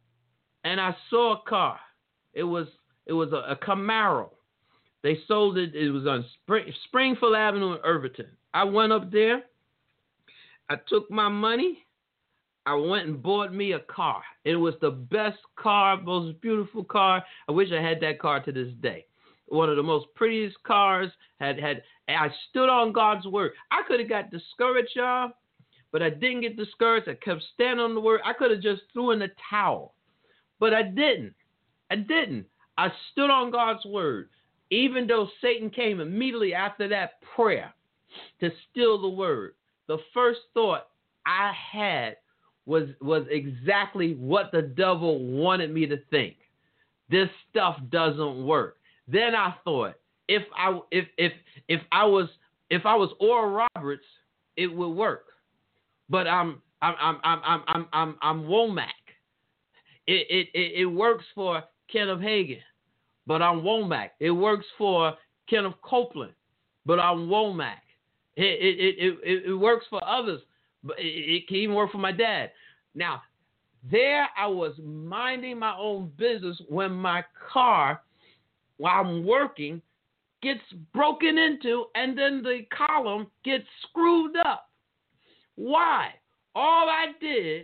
Speaker 1: and I saw a car. It was it was a, a Camaro. They sold it. It was on Spring, Springfield Avenue in Irvington. I went up there. I took my money. I went and bought me a car. It was the best car, most beautiful car. I wish I had that car to this day. One of the most prettiest cars. Had had. I stood on God's word. I could have got discouraged, y'all, but I didn't get discouraged. I kept standing on the word. I could have just threw in the towel, but I didn't. I didn't. I stood on God's word, even though Satan came immediately after that prayer to steal the word. The first thought I had was was exactly what the devil wanted me to think. This stuff doesn't work. Then I thought, if I if if if I was if I was Oral Roberts, it would work. But I'm I'm I'm I'm I'm I'm I'm, I'm Womack. It, it it it works for Kenneth Hagin, but I'm Womack. It works for Kenneth Copeland, but I'm Womack. It it it it, it works for others, but it, it can even work for my dad. Now, there I was minding my own business when my car, while I'm working, gets broken into, and then the column gets screwed up. Why? All I did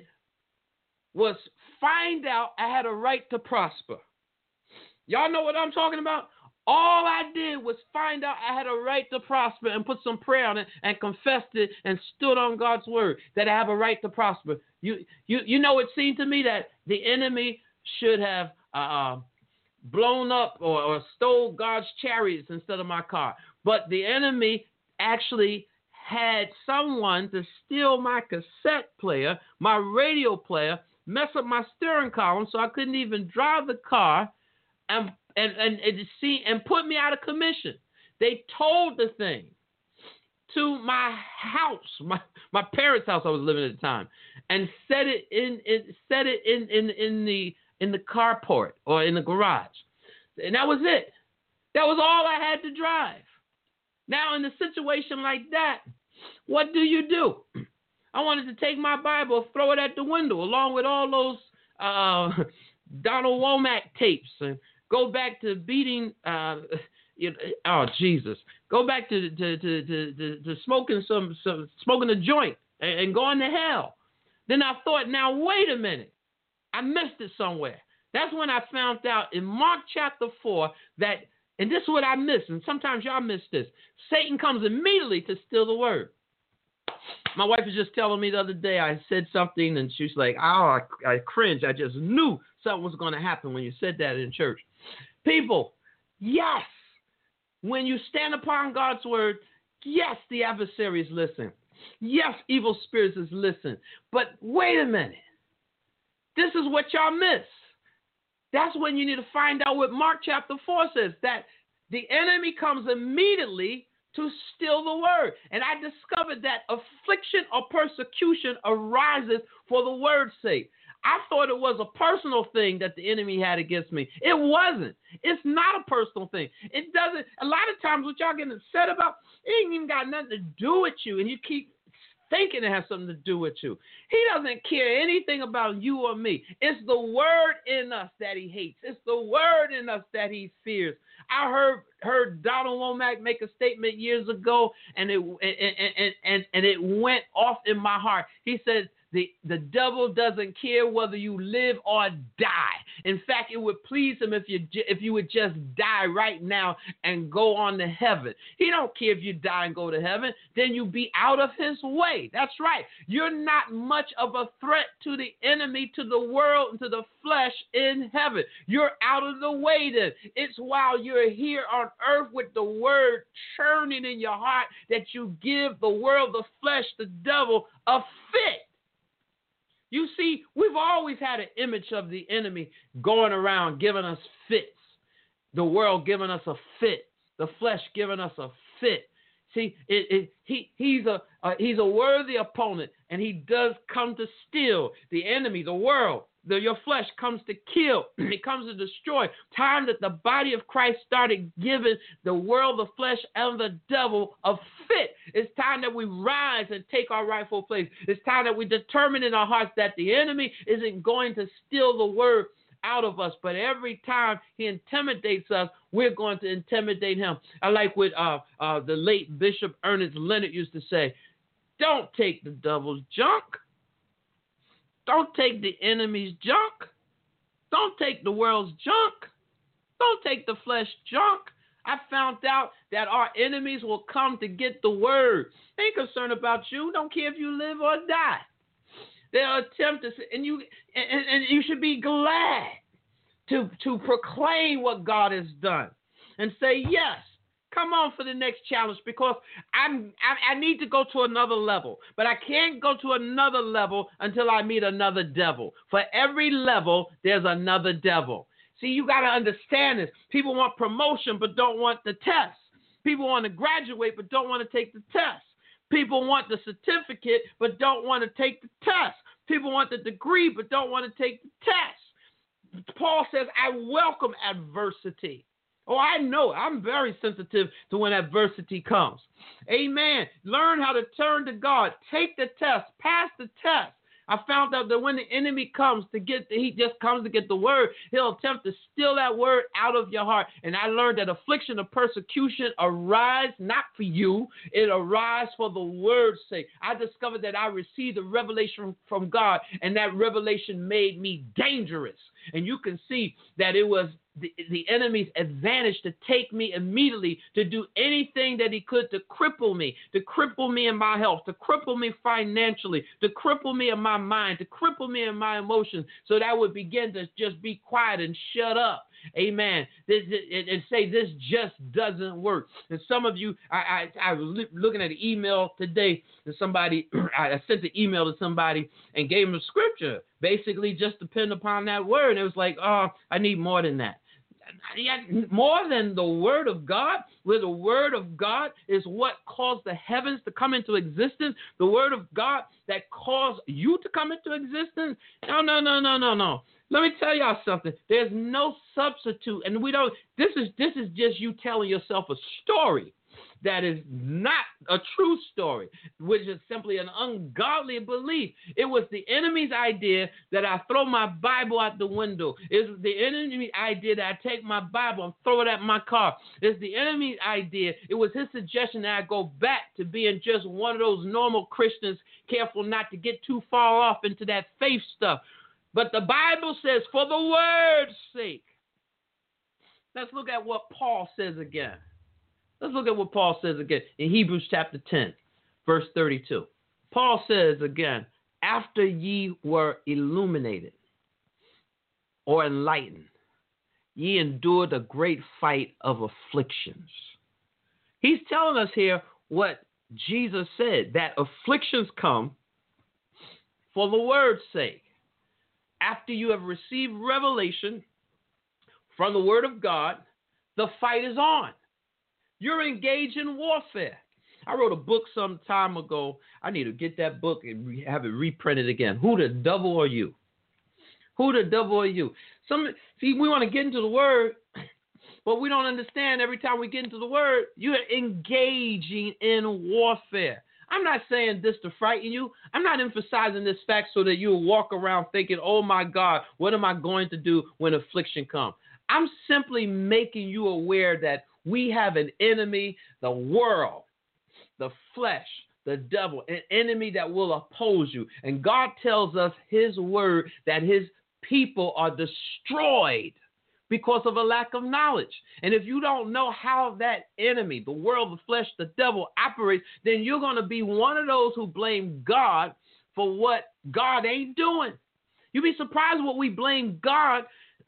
Speaker 1: was find out I had a right to prosper. Y'all know what I'm talking about? All I did was find out I had a right to prosper and put some prayer on it and confessed it and stood on God's word that I have a right to prosper. You you you know, it seemed to me that the enemy should have uh, blown up or, or stole God's chariots instead of my car. But the enemy actually had someone to steal my cassette player, my radio player, mess up my steering column so I couldn't even drive the car, and and and, and see and put me out of commission. They told the thing to my house, my, my parents' house I was living at the time, and set it in, in set it in, in, in the in the carport or in the garage. And that was it. That was all I had to drive. Now, in a situation like that, what do you do? I wanted to take my Bible, throw it at the window, along with all those uh, Donald Womack tapes, and go back to beating, uh, you know, oh, Jesus. Go back to to, to, to, to, to smoking some, some smoking a joint and, and going to hell. Then I thought, now, wait a minute. I missed it somewhere. That's when I found out in Mark chapter four that, and this is what I missed, and sometimes y'all miss this, Satan comes immediately to steal the word. My wife was just telling me the other day, I said something, and she's like, oh, I, I cringe. I just knew something was going to happen when you said that in church. People, yes, when you stand upon God's word, yes, the adversary is listening. Yes, evil spirits is listening. But wait a minute. This is what y'all miss. That's when you need to find out what Mark chapter four says, that the enemy comes immediately to steal the word. And I discovered that affliction or persecution arises for the word's sake. I thought it was a personal thing that the enemy had against me. It wasn't. It's not a personal thing. It doesn't. A lot of times what y'all getting upset about, it ain't even got nothing to do with you, and you keep thinking it has something to do with you. He doesn't care anything about you or me. It's the word in us that he hates. It's the word in us that he fears. I heard heard Donald Womack make a statement years ago, and it and and and, and it went off in my heart. He said, The, the devil doesn't care whether you live or die. In fact, it would please him if you if you would just die right now and go on to heaven. He don't care if you die and go to heaven. Then you be out of his way. That's right. You're not much of a threat to the enemy, to the world, and to the flesh in heaven. You're out of the way then. It's while you're here on earth with the word churning in your heart that you give the world, the flesh, the devil a fit. You see, we've always had an image of the enemy going around giving us fits, the world giving us a fit, the flesh giving us a fit. See, it, it, he, he's a uh, he's a worthy opponent, and he does come to steal. The enemy, the world, the, your flesh comes to kill. It comes to destroy. Time that the body of Christ started giving the world, the flesh, and the devil a fit. It's time that we rise and take our rightful place. It's time that we determine in our hearts that the enemy isn't going to steal the word out of us, but every time he intimidates us, we're going to intimidate him. I like what uh, uh, the late Bishop Ernest Leonard used to say, don't take the devil's junk. Don't take the enemy's junk. Don't take the world's junk. Don't take the flesh junk. I found out that our enemies will come to get the word. They ain't concerned about you. Don't care if you live or die. They'll attempt to, and you and, and you should be glad to to proclaim what God has done and say, yes, come on for the next challenge, because I'm I, I need to go to another level, but I can't go to another level until I meet another devil. For every level, there's another devil. See, you got to understand this. People want promotion but don't want the test. People want to graduate but don't want to take the test. People want the certificate but don't want to take the test. People want the degree but don't want to take the test. Paul says, I welcome adversity. Oh, I know. I'm very sensitive to when adversity comes. Amen. Learn how to turn to God. Take the test. Pass the test. I found out that when the enemy comes to get, the, he just comes to get the word, he'll attempt to steal that word out of your heart. And I learned that affliction or persecution arise not for you, it arises for the word's sake. I discovered that I received a revelation from God, and that revelation made me dangerous. And you can see that it was the, the enemy's advantage to take me immediately, to do anything that he could to cripple me, to cripple me in my health, to cripple me financially, to cripple me in my mind, to cripple me in my emotions, so that I would begin to just be quiet and shut up. Amen. This, and, and say this just doesn't work. And some of you, I, I, I was looking at an email today, and somebody, I sent an email to somebody and gave them a scripture, basically just depend upon that word. And it was like, oh, I need more than that. More than the word of God, where the word of God is what caused the heavens to come into existence, the word of God that caused you to come into existence. No, no, no, no, no, no. Let me tell y'all something. There's no substitute, and we don't. This is this is just you telling yourself a story that is not a true story, which is simply an ungodly belief. It was the enemy's idea that I throw my Bible out the window. It's the enemy's idea that I take my Bible and throw it at my car. It's the enemy's idea. It was his suggestion that I go back to being just one of those normal Christians, careful not to get too far off into that faith stuff. But the Bible says, for the word's sake. Let's look at what Paul says again. Let's look at what Paul says again in Hebrews chapter ten, verse thirty-two. Paul says again, after ye were illuminated or enlightened, ye endured a great fight of afflictions. He's telling us here what Jesus said, that afflictions come for the word's sake. After you have received revelation from the word of God, the fight is on. You're engaged in warfare. I wrote a book some time ago. I need to get that book and re- have it reprinted again. Who the devil are you? Who the devil are you? Some see, we want to get into the word, but we don't understand every time we get into the word, you're engaging in warfare. I'm not saying this to frighten you. I'm not emphasizing this fact so that you'll walk around thinking, oh, my God, what am I going to do when affliction comes? I'm simply making you aware that we have an enemy, the world, the flesh, the devil, an enemy that will oppose you. And God tells us his word that his people are destroyed because of a lack of knowledge. And if you don't know how that enemy, the world, the flesh, the devil operates, then you're going to be one of those who blame God for what God ain't doing. You'd be surprised what we blame God.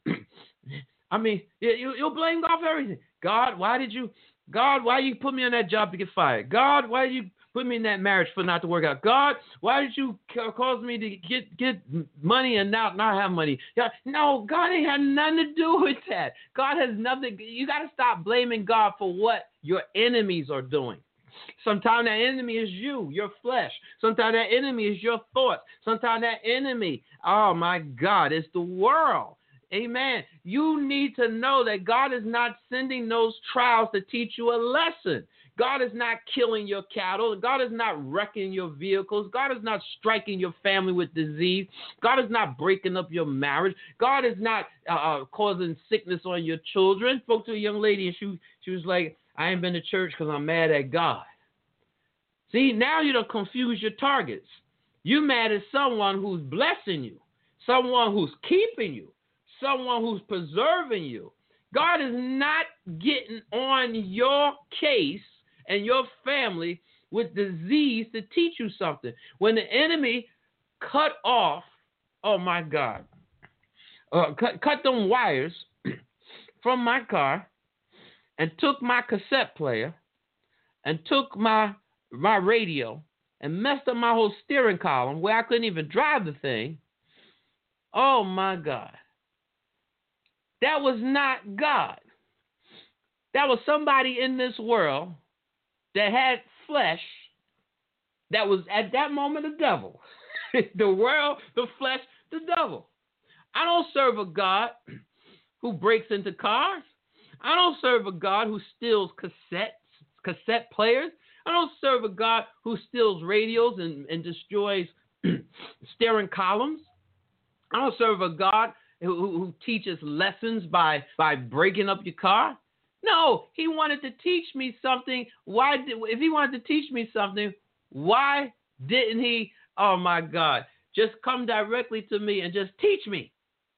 Speaker 1: I mean, you, you'll blame God for everything. God, why did you, God, why you put me on that job to get fired? God, why did you put me in that marriage for not to work out? God, why did you cause me to get, get money and not, not have money? No, God ain't had nothing to do with that. God has nothing. You got to stop blaming God for what your enemies are doing. Sometimes that enemy is you, your flesh. Sometimes that enemy is your thoughts. Sometimes that enemy, oh my God, is the world. Amen. You need to know that God is not sending those trials to teach you a lesson. God is not killing your cattle. God is not wrecking your vehicles. God is not striking your family with disease. God is not breaking up your marriage. God is not uh, causing sickness on your children. Spoke to a young lady and she, she was like, I ain't been to church because I'm mad at God. See, now you don't confuse your targets. You mad at someone who's blessing you, someone who's keeping you, someone who's preserving you. God is not getting on your case and your family with disease to teach you something. When the enemy cut off, oh my God, uh, cut, cut them wires from my car and took my cassette player and took my my radio and messed up my whole steering column where I couldn't even drive the thing. Oh my God. That was not God. That was somebody in this world that had flesh That was at that moment the devil. The world, the flesh, the devil. I don't serve a God who breaks into cars. I don't serve a God who steals cassettes, cassette players. I don't serve a God who steals radios and, and destroys steering columns. I don't serve a God who, who teaches lessons by, by breaking up your car. No, he wanted to teach me something. Why did, if he wanted to teach me something, why didn't he, oh my God, just come directly to me and just teach me?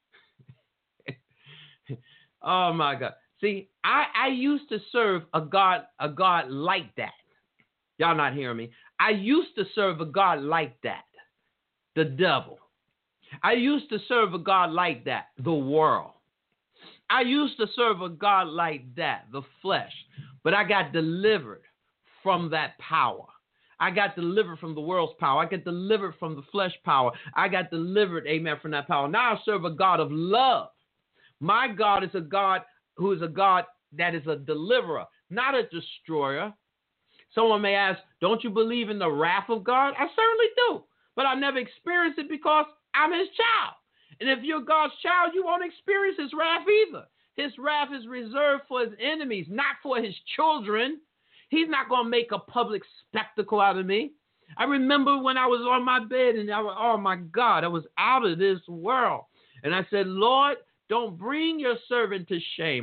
Speaker 1: Oh my God. See, I, I used to serve a God, a God like that. Y'all not hearing me? I used to serve a God like that. The devil. I used to serve a God like that. The world. I used to serve a God like that. The flesh. But I got delivered from that power. I got delivered from the world's power. I got delivered from the flesh power. I got delivered, amen, from that power. Now I serve a God of love. My God is a God who is a God that is a deliverer, not a destroyer. Someone may ask, don't you believe in the wrath of God? I certainly do, but I never experienced it because I'm his child. And if you're God's child, you won't experience his wrath either. His wrath is reserved for his enemies, not for his children. He's not going to make a public spectacle out of me. I remember when I was on my bed and I was, oh my God, I was out of this world. And I said, Lord, don't bring your servant to shame.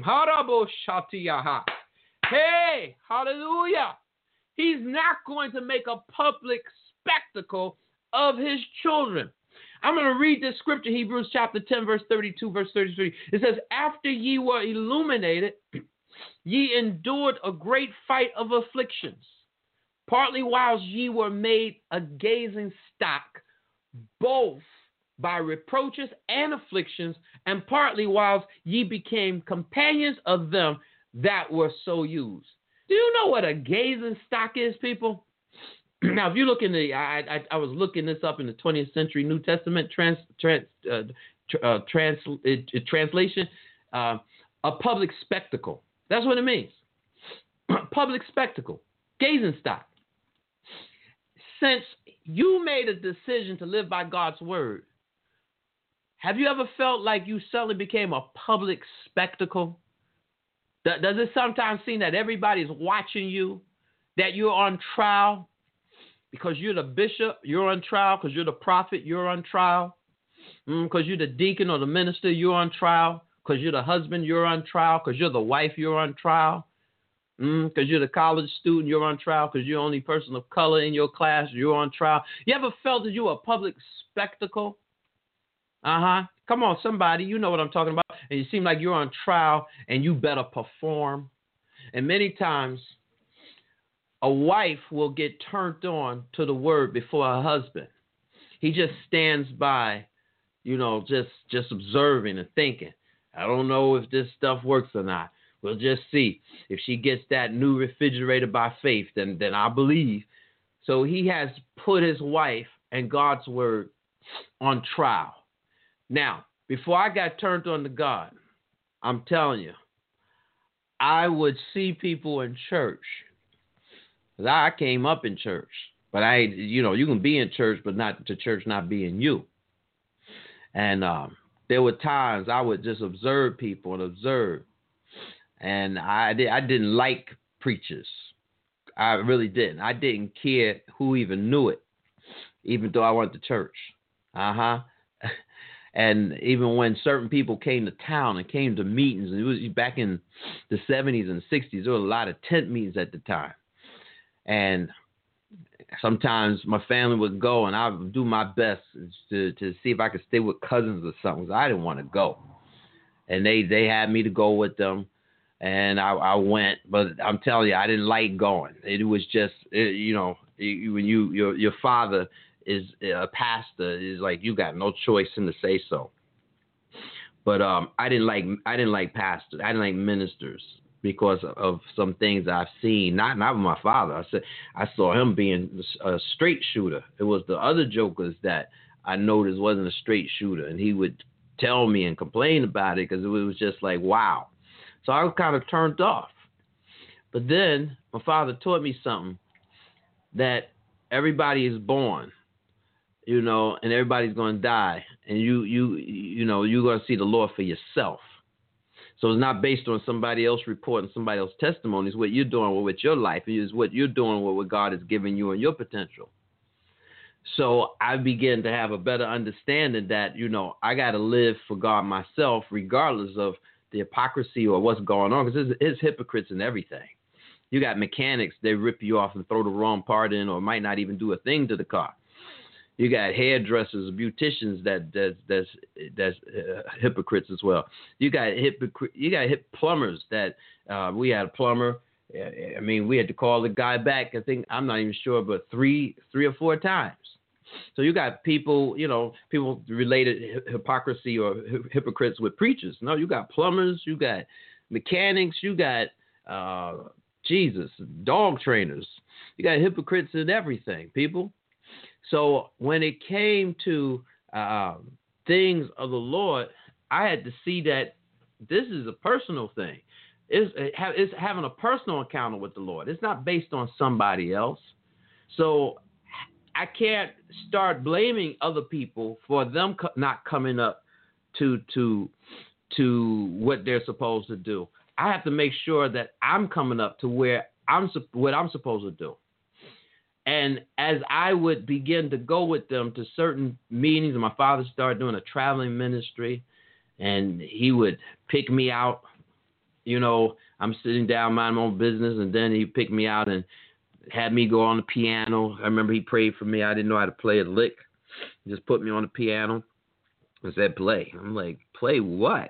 Speaker 1: Hey, hallelujah. He's not going to make a public spectacle of his children. I'm going to read this scripture, Hebrews chapter ten, verse thirty-two, verse thirty-three. It says, after ye were illuminated, ye endured a great fight of afflictions, partly whilst ye were made a gazing stock, both by reproaches and afflictions, and partly whilst ye became companions of them that were so used. Do you know what a gazing stock is, people? Now, if you look in the, I, I, I was looking this up in the twentieth century New Testament trans, trans, uh, tr, uh, trans, uh, translation, uh, a public spectacle. That's what it means. Public spectacle, gazing stock. Since you made a decision to live by God's word, have you ever felt like you suddenly became a public spectacle? Does it sometimes seem that everybody's watching you, that you're on trial because you're the bishop, you're on trial because you're the prophet, you're on trial, because mm, you're the deacon or the minister, you're on trial, because you're the husband, you're on trial, because you're the wife, you're on trial, because mm, you're the college student, you're on trial, because you're the only person of color in your class, you're on trial. You ever felt that you were a public spectacle? Uh-huh. Come on, somebody, you know what I'm talking about. And you seem like you're on trial and you better perform. And many times, a wife will get turned on to the word before her husband. He just stands by, you know, just, just observing and thinking, I don't know if this stuff works or not. We'll just see. If she gets that new refrigerator by faith, then, then I believe. So he has put his wife and God's word on trial. Now, before I got turned on to God, I'm telling you, I would see people in church. Because I came up in church. But I, you know, you can be in church, but not the church not be in you. And um, there were times I would just observe people and observe. And I, did, I didn't like preachers. I really didn't. I didn't care who even knew it, even though I went to church. Uh-huh. And even when certain people came to town and came to meetings, and it was back in the seventies and sixties, there were a lot of tent meetings at the time. And sometimes my family would go, and I would do my best to, to see if I could stay with cousins or something, because I didn't want to go. And they, they had me to go with them, and I, I went. But I'm telling you, I didn't like going. It was just, it, you know, when you your your father is a pastor, is like you got no choice in to say so. But um, I didn't like I didn't like pastors. I didn't like ministers because of some things I've seen. Not not with my father. I said I saw him being a straight shooter. It was the other jokers that I noticed wasn't a straight shooter, and he would tell me and complain about it because it was just like wow. So I was kind of turned off. But then my father taught me something that everybody is born, you know, and everybody's going to die, and you you you know you're going to see the Lord for yourself. So it's not based on somebody else reporting somebody else's testimony. It's what you're doing with your life. It's what you're doing with what God has given you and your potential. So I begin to have a better understanding that, you know, I got to live for God myself, regardless of the hypocrisy or what's going on, because there's, there's hypocrites in everything. You got mechanics, they rip you off and throw the wrong part in, or might not even do a thing to the car. You got hairdressers, beauticians that that that's that's uh, hypocrites as well. You got hypocr- you got hip plumbers that uh, we had a plumber. I mean, we had to call the guy back. I think I'm not even sure, but three three or four times. So you got people, you know, people related hypocrisy or hypocrites with preachers. No, you got plumbers, you got mechanics, you got uh, Jesus, dog trainers. You got hypocrites in everything, people. So when it came to uh, things of the Lord, I had to see that this is a personal thing. It's, it's having a personal encounter with the Lord. It's not based on somebody else. So I can't start blaming other people for them co- not coming up to to to what they're supposed to do. I have to make sure that I'm coming up to where I'm what I'm supposed to do. And as I would begin to go with them to certain meetings, and my father started doing a traveling ministry, and he would pick me out. You know, I'm sitting down, minding my own business, and then he picked me out and had me go on the piano. I remember he prayed for me. I didn't know how to play a lick. He just put me on the piano and said, play. I'm like, play what?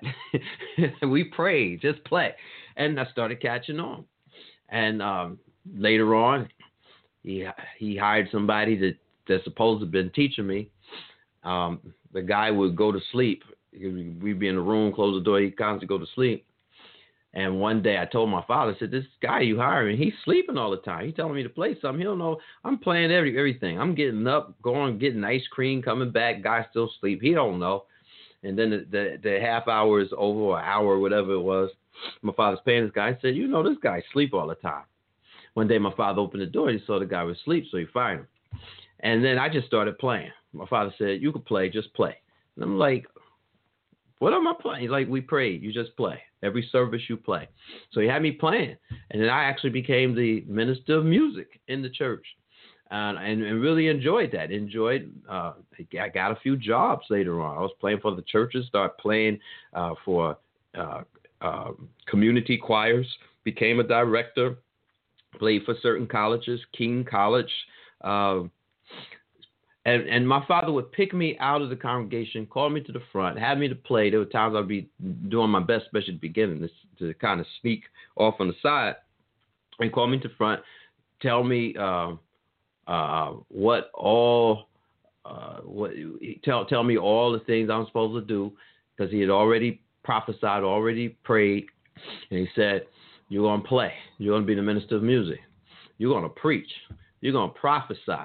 Speaker 1: We prayed, just play. And I started catching on. And um, later on, he he hired somebody that, that's supposed to have been teaching me. Um, the guy would go to sleep. We'd be in the room, close the door. He'd constantly go to sleep. And one day I told my father, I said, this guy you hiring, he's sleeping all the time. He's telling me to play something. He don't know. I'm playing every everything. I'm getting up, going, getting ice cream, coming back. Guy still sleep. He don't know. And then the, the, the half hour is over, or hour, whatever it was. My father's paying this guy. I said, you know, this guy sleep all the time. One day my father opened the door. He saw the guy was asleep, so he fired him. And then I just started playing. My father said, you can play, just play. And I'm like, what am I playing? He's like, we prayed. You just play. Every service you play. So he had me playing. And then I actually became the minister of music in the church. Uh, and, and really enjoyed that. Enjoyed, uh, I got a few jobs later on. I was playing for the churches, started playing uh, for uh, uh, community choirs, became a director, played for certain colleges, King College. Uh, And, and my father would pick me out of the congregation, call me to the front, have me to play. There were times I'd be doing my best, especially at the beginning, to, to kind of sneak off on the side, and call me to the front, tell me uh, uh, what all, uh, what tell tell me all the things I'm supposed to do, because he had already prophesied, already prayed, and he said, "You're gonna play. You're gonna be the minister of music. You're gonna preach. You're gonna prophesy."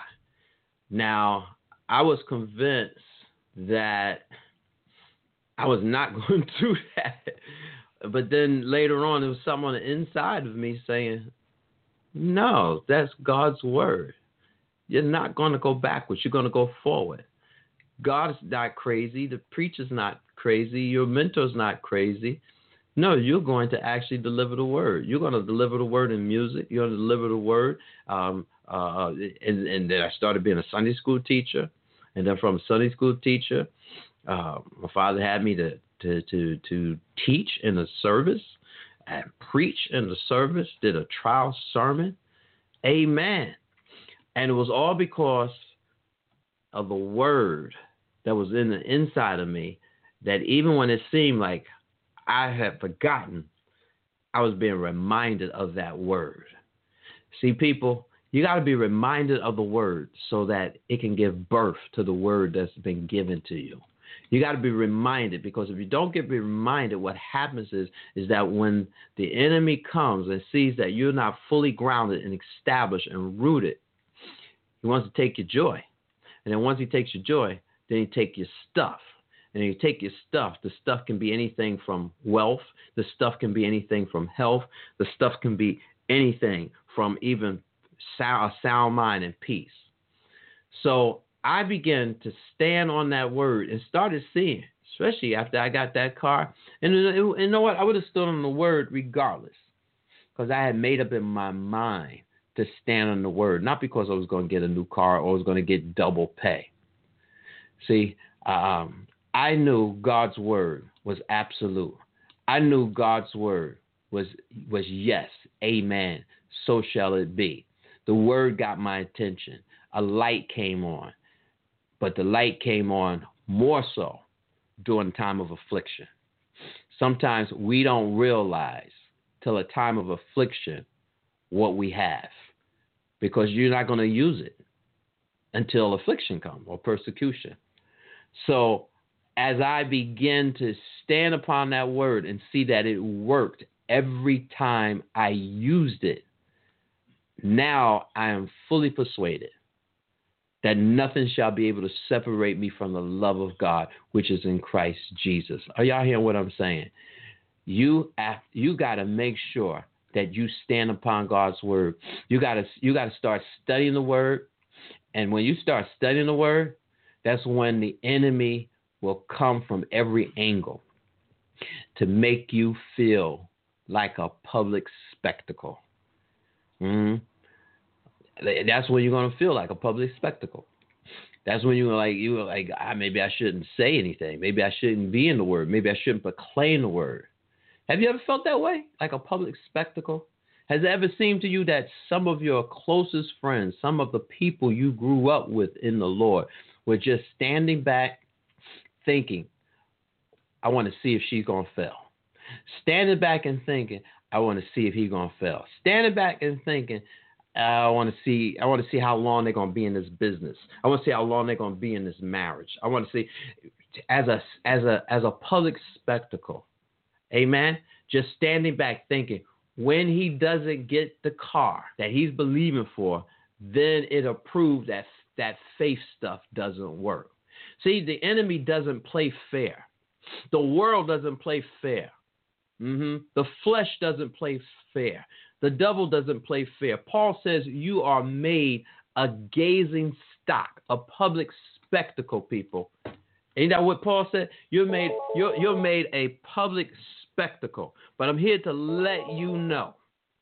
Speaker 1: Now, I was convinced that I was not going to do that. But then later on, there was something on the inside of me saying, no, that's God's word. You're not going to go backwards. You're going to go forward. God's not crazy. The preacher's not crazy. Your mentor's not crazy. No, you're going to actually deliver the word. You're going to deliver the word in music. You're going to deliver the word. Um, uh, and, and then I started being a Sunday school teacher. And then from a Sunday school teacher, uh, my father had me to, to, to, to teach in the service and preach in the service, did a trial sermon. Amen. And it was all because of the word that was in the inside of me, that even when it seemed like I had forgotten, I was being reminded of that word. See, people, you got to be reminded of the word so that it can give birth to the word that's been given to you. You got to be reminded, because if you don't get be reminded, what happens is, is that when the enemy comes and sees that you're not fully grounded and established and rooted, he wants to take your joy. And then once he takes your joy, then he takes your stuff. And you take your stuff. The stuff can be anything from wealth. The stuff can be anything from health. The stuff can be anything from even sound, a sound mind and peace. So I began to stand on that word and started seeing, especially after I got that car. And you know what? I would have stood on the word regardless, because I had made up in my mind to stand on the word, not because I was going to get a new car or I was going to get double pay. See, um, I knew God's word was absolute. I knew God's word was was yes, amen, so shall it be. The word got my attention. A light came on, but the light came on more so during a time of affliction. Sometimes we don't realize till a time of affliction what we have, because you're not going to use it until affliction comes or persecution. So as I begin to stand upon that word and see that it worked every time I used it, now I am fully persuaded that nothing shall be able to separate me from the love of God, which is in Christ Jesus. Are y'all hearing what I'm saying? You you got to make sure that you stand upon God's word. You got to you got to start studying the word. And when you start studying the word, that's when the enemy will come from every angle to make you feel like a public spectacle. Mm-hmm. That's when you're going to feel like a public spectacle. That's when you're like, you're like, ah, maybe I shouldn't say anything. Maybe I shouldn't be in the word. Maybe I shouldn't proclaim the word. Have you ever felt that way, like a public spectacle? Has it ever seemed to you that some of your closest friends, some of the people you grew up with in the Lord, were just standing back thinking, I want to see if she's going to fail. Standing back and thinking, I want to see if he's going to fail. Standing back and thinking, I want to see I want to see how long they're going to be in this business. I want to see how long they're going to be in this marriage. I want to see as a as a as a public spectacle. Amen. Just standing back thinking, when he doesn't get the car that he's believing for, then it'll prove that that faith stuff doesn't work. See, the enemy doesn't play fair. The world doesn't play fair. Mm-hmm. The flesh doesn't play fair. The devil doesn't play fair. Paul says you are made a gazing stock, a public spectacle, people. Ain't that what Paul said? You're made, you're, you're made a public spectacle. But I'm here to let you know,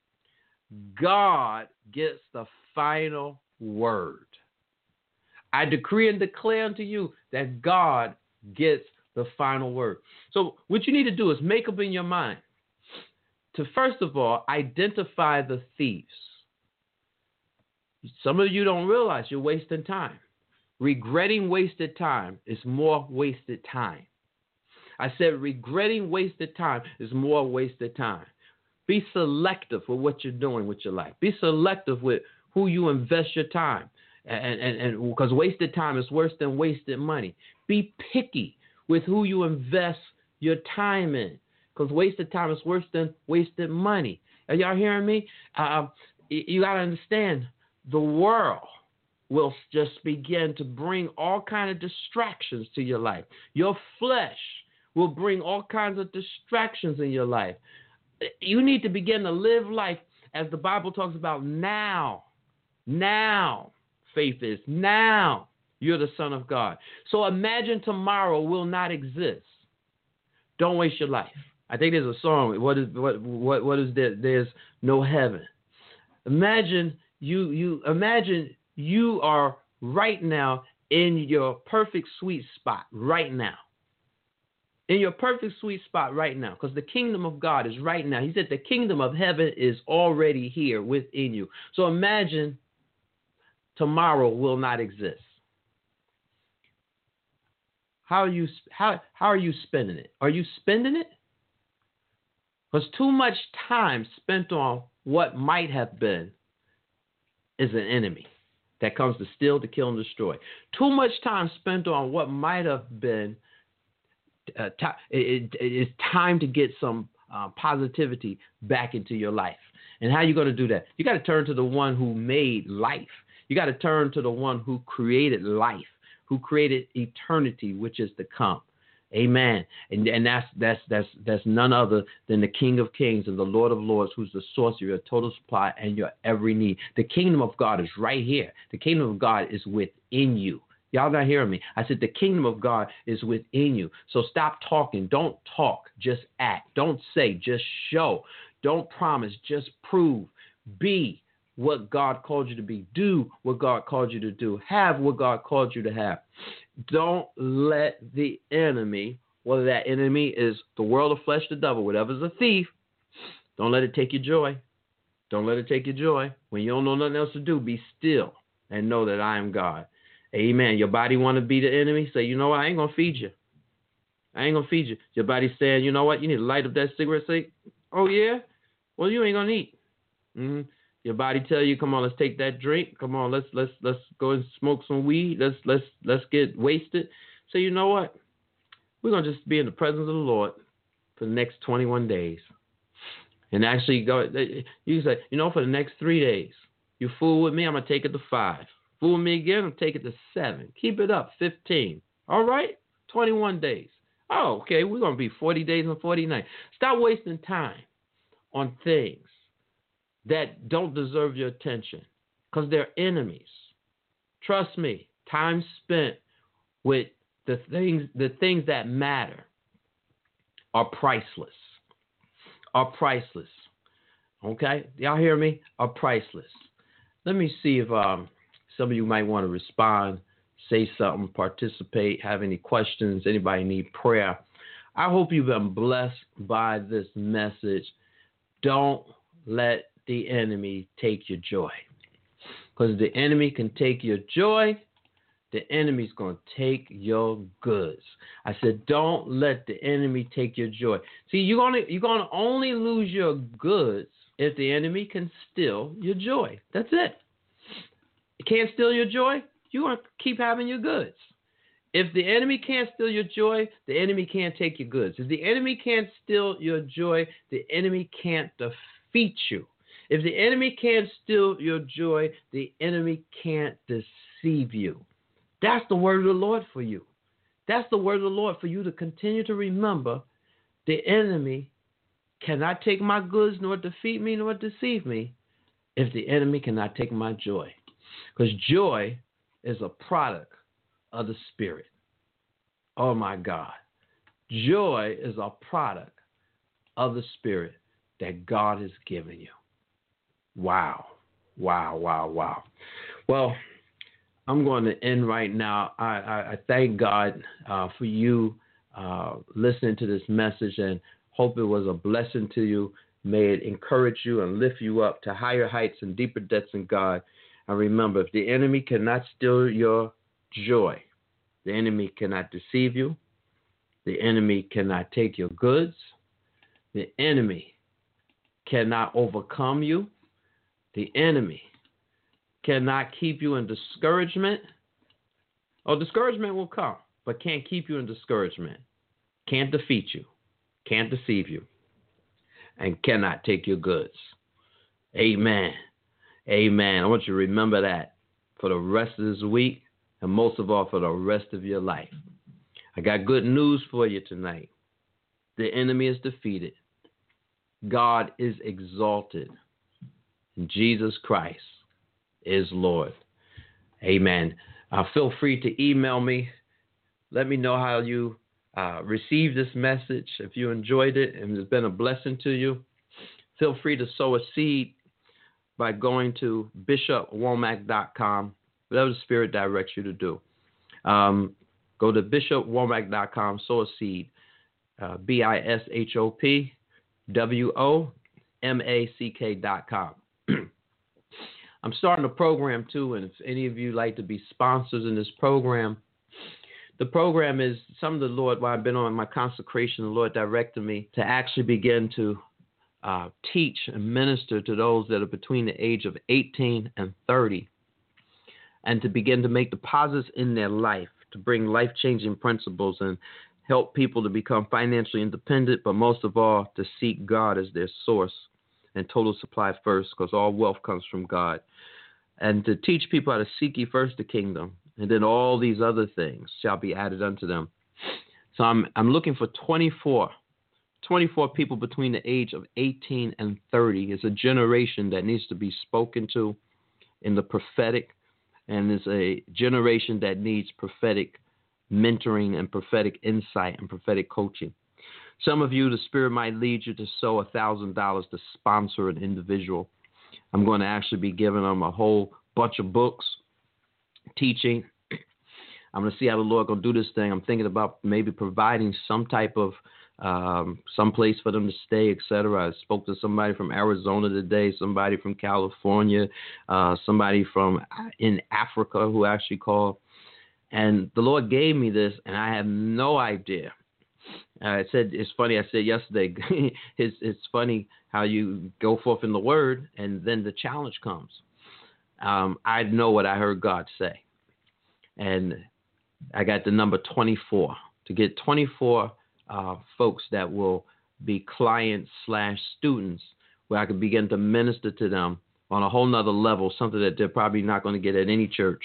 Speaker 1: God gets the final word. I decree and declare unto you that God gets the final word. So what you need to do is make up in your mind to, first of all, identify the thieves. Some of you don't realize you're wasting time. Regretting wasted time is more wasted time. I said regretting wasted time is more wasted time. Be selective with what you're doing with your life. Be selective with who you invest your time. And and and because wasted time is worse than wasted money. Be picky with who you invest your time in, because wasted time is worse than wasted money. Are y'all hearing me? Uh, you got to understand, the world will just begin to bring all kinds of distractions to your life. Your flesh will bring all kinds of distractions in your life. You need to begin to live life as the Bible talks about now. Now. Faith is now you're the Son of God. So imagine tomorrow will not exist. Don't waste your life. I think there's a song. What is what what what is there? There's no heaven. Imagine you you imagine you are right now in your perfect sweet spot right now. In your perfect sweet spot right now, because the kingdom of God is right now. He said the kingdom of heaven is already here within you. So imagine tomorrow will not exist. How are you how how are you spending it? Are you spending it? Because too much time spent on what might have been is an enemy that comes to steal, to kill, and destroy. Too much time spent on what might have been uh, t- it, it, it's time to get some uh, positivity back into your life. And how are you going to do that? You got to turn to the one who made life. You got to turn to the one who created life, who created eternity, which is to come. Amen. And and that's that's that's that's none other than the King of Kings and the Lord of Lords, who's the source of your total supply and your every need. The kingdom of God is right here. The kingdom of God is within you. Y'all not hearing me? I said the kingdom of God is within you. So stop talking. Don't talk. Just act. Don't say. Just show. Don't promise. Just prove. Be what God called you to be. Do what God called you to do. Have what God called you to have. Don't let the enemy, whether that enemy is the world of flesh, the devil, whatever's a thief, don't let it take your joy. Don't let it take your joy. When you don't know nothing else to do, be still and know that I am God. Amen. Your body want to be the enemy? Say, you know what? I ain't going to feed you. I ain't going to feed you. Your body's saying, you know what? You need to light up that cigarette. Say, oh, yeah? Well, you ain't going to eat. Mm-hmm. Your body tell you, come on, let's take that drink. Come on, let's let's let's go and smoke some weed. Let's let's let's get wasted. So you know what? We're gonna just be in the presence of the Lord for the next twenty-one days. And actually go you can say, you know, for the next three days, you fool with me, I'm gonna take it to five. Fool with me again, I'm gonna take it to seven. Keep it up, fifteen. All right? twenty-one days. Oh, okay, we're gonna be forty days and forty nights. Stop wasting time on things that don't deserve your attention because they're enemies. Trust me, time spent with the things the things that matter are priceless. Are priceless. Okay? Y'all hear me? Are priceless. Let me see if um, some of you might want to respond, say something, participate, have any questions, anybody need prayer. I hope you've been blessed by this message. Don't let the enemy take your joy. Because the enemy can take your joy, the enemy's going to take your goods. I said, don't let the enemy take your joy. See, you're going to you're going to only lose your goods if the enemy can steal your joy. That's it. It can't steal your joy, you're going to keep having your goods. If the enemy can't steal your joy, the enemy can't take your goods. If the enemy can't steal your joy, the enemy can't defeat you. If the enemy can't steal your joy, the enemy can't deceive you. That's the word of the Lord for you. That's the word of the Lord for you to continue to remember. The enemy cannot take my goods, nor defeat me, nor deceive me, if the enemy cannot take my joy. Because joy is a product of the Spirit. Oh, my God. Joy is a product of the Spirit that God has given you. Wow. Wow, wow, wow. Well, I'm going to end right now. I, I, I thank God uh, for you uh, listening to this message and hope it was a blessing to you. May it encourage you and lift you up to higher heights and deeper depths in God. And remember, if the enemy cannot steal your joy, the enemy cannot deceive you, the enemy cannot take your goods, the enemy cannot overcome you, the enemy cannot keep you in discouragement. Oh, discouragement will come, but can't keep you in discouragement. Can't defeat you. Can't deceive you. And cannot take your goods. Amen. Amen. I want you to remember that for the rest of this week and most of all for the rest of your life. I got good news for you tonight. The enemy is defeated. God is exalted. Jesus Christ is Lord. Amen. Uh, feel free to email me. Let me know how you uh, received this message. If you enjoyed it and it's been a blessing to you, feel free to sow a seed by going to bishop womack dot com, whatever the Spirit directs you to do. Um, go to bishop womack dot com, sow a seed, uh, B I S H O P W O M A C K dot com. I'm starting a program, too, and if any of you like to be sponsors in this program, the program is some of the Lord, while I've been on my consecration, the Lord directed me to actually begin to uh, teach and minister to those that are between the age of eighteen and thirty, and to begin to make deposits in their life, to bring life-changing principles and help people to become financially independent, but most of all, to seek God as their source and total supply first, because all wealth comes from God. And to teach people how to seek ye first the kingdom, and then all these other things shall be added unto them. So I'm I'm looking for twenty-four, twenty-four people between the age of eighteen and thirty. It's a generation that needs to be spoken to in the prophetic, and it's a generation that needs prophetic mentoring and prophetic insight and prophetic coaching. Some of you, the Spirit might lead you to sow one thousand dollars to sponsor an individual. I'm going to actually be giving them a whole bunch of books, teaching. I'm going to see how the Lord going to do this thing. I'm thinking about maybe providing some type of um, some place for them to stay, et cetera. I spoke to somebody from Arizona today, somebody from California, uh, somebody from in Africa who actually called. And the Lord gave me this, and I have no idea. Uh, I said, it's funny, I said yesterday, it's, it's funny how you go forth in the word, and then the challenge comes. Um, I know what I heard God say. And I got the number twenty-four, to get twenty-four uh, folks that will be clients slash students, where I can begin to minister to them on a whole nother level, something that they're probably not going to get at any church.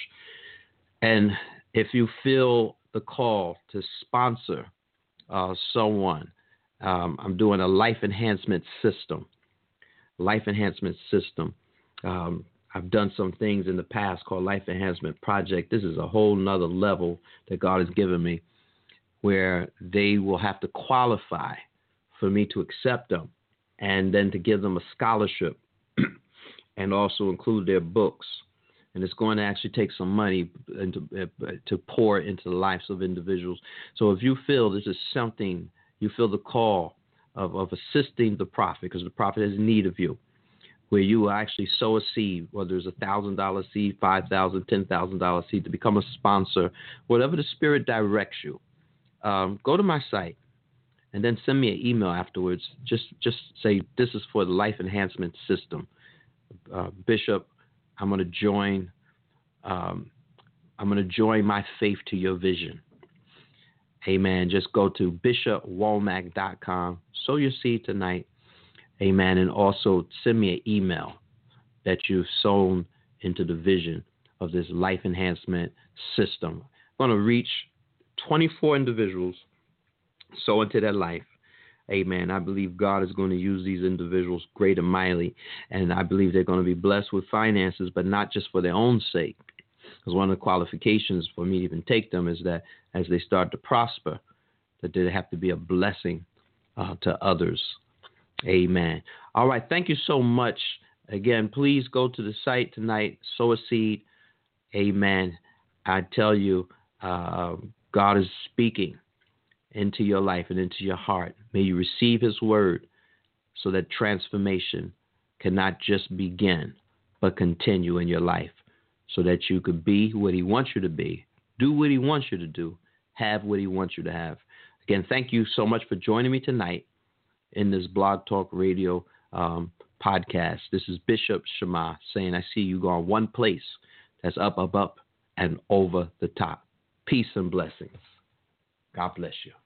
Speaker 1: And if you feel the call to sponsor uh, someone, um, I'm doing a life enhancement system, life enhancement system. Um, I've done some things in the past called Life Enhancement Project. This is a whole nother level that God has given me, where they will have to qualify for me to accept them, and then to give them a scholarship and also include their books. And it's going to actually take some money into, uh, to pour into the lives of individuals. So if you feel this is something, you feel the call of, of assisting the prophet, because the prophet has need of you, where you will actually sow a seed, whether it's a one thousand dollars seed, five thousand dollars, ten thousand dollars seed, to become a sponsor, whatever the Spirit directs you, um, go to my site and then send me an email afterwards. Just just say, this is for the Life Enhancement System. Uh, Bishop, I'm going to join um, I'm going to join my faith to your vision. Amen. Just go to bishop womack dot com, sow your seed tonight. Amen. And also send me an email that you've sown into the vision of this life enhancement system. I'm going to reach twenty-four individuals, sow into their life. Amen. I believe God is going to use these individuals great and mightily. And I believe they're going to be blessed with finances, but not just for their own sake. Because one of the qualifications for me to even take them is that as they start to prosper, that they have to be a blessing uh, to others. Amen. All right. Thank you so much. Again, please go to the site tonight, sow a seed. Amen. I tell you, uh, God is speaking into your life and into your heart. May you receive his word so that transformation can not just begin, but continue in your life, so that you could be what he wants you to be, do what he wants you to do, have what he wants you to have. Again, thank you so much for joining me tonight in this Blog Talk Radio um, podcast. This is Bishop Shema saying, I see you going one place that's up, up, up, and over the top. Peace and blessings. God bless you.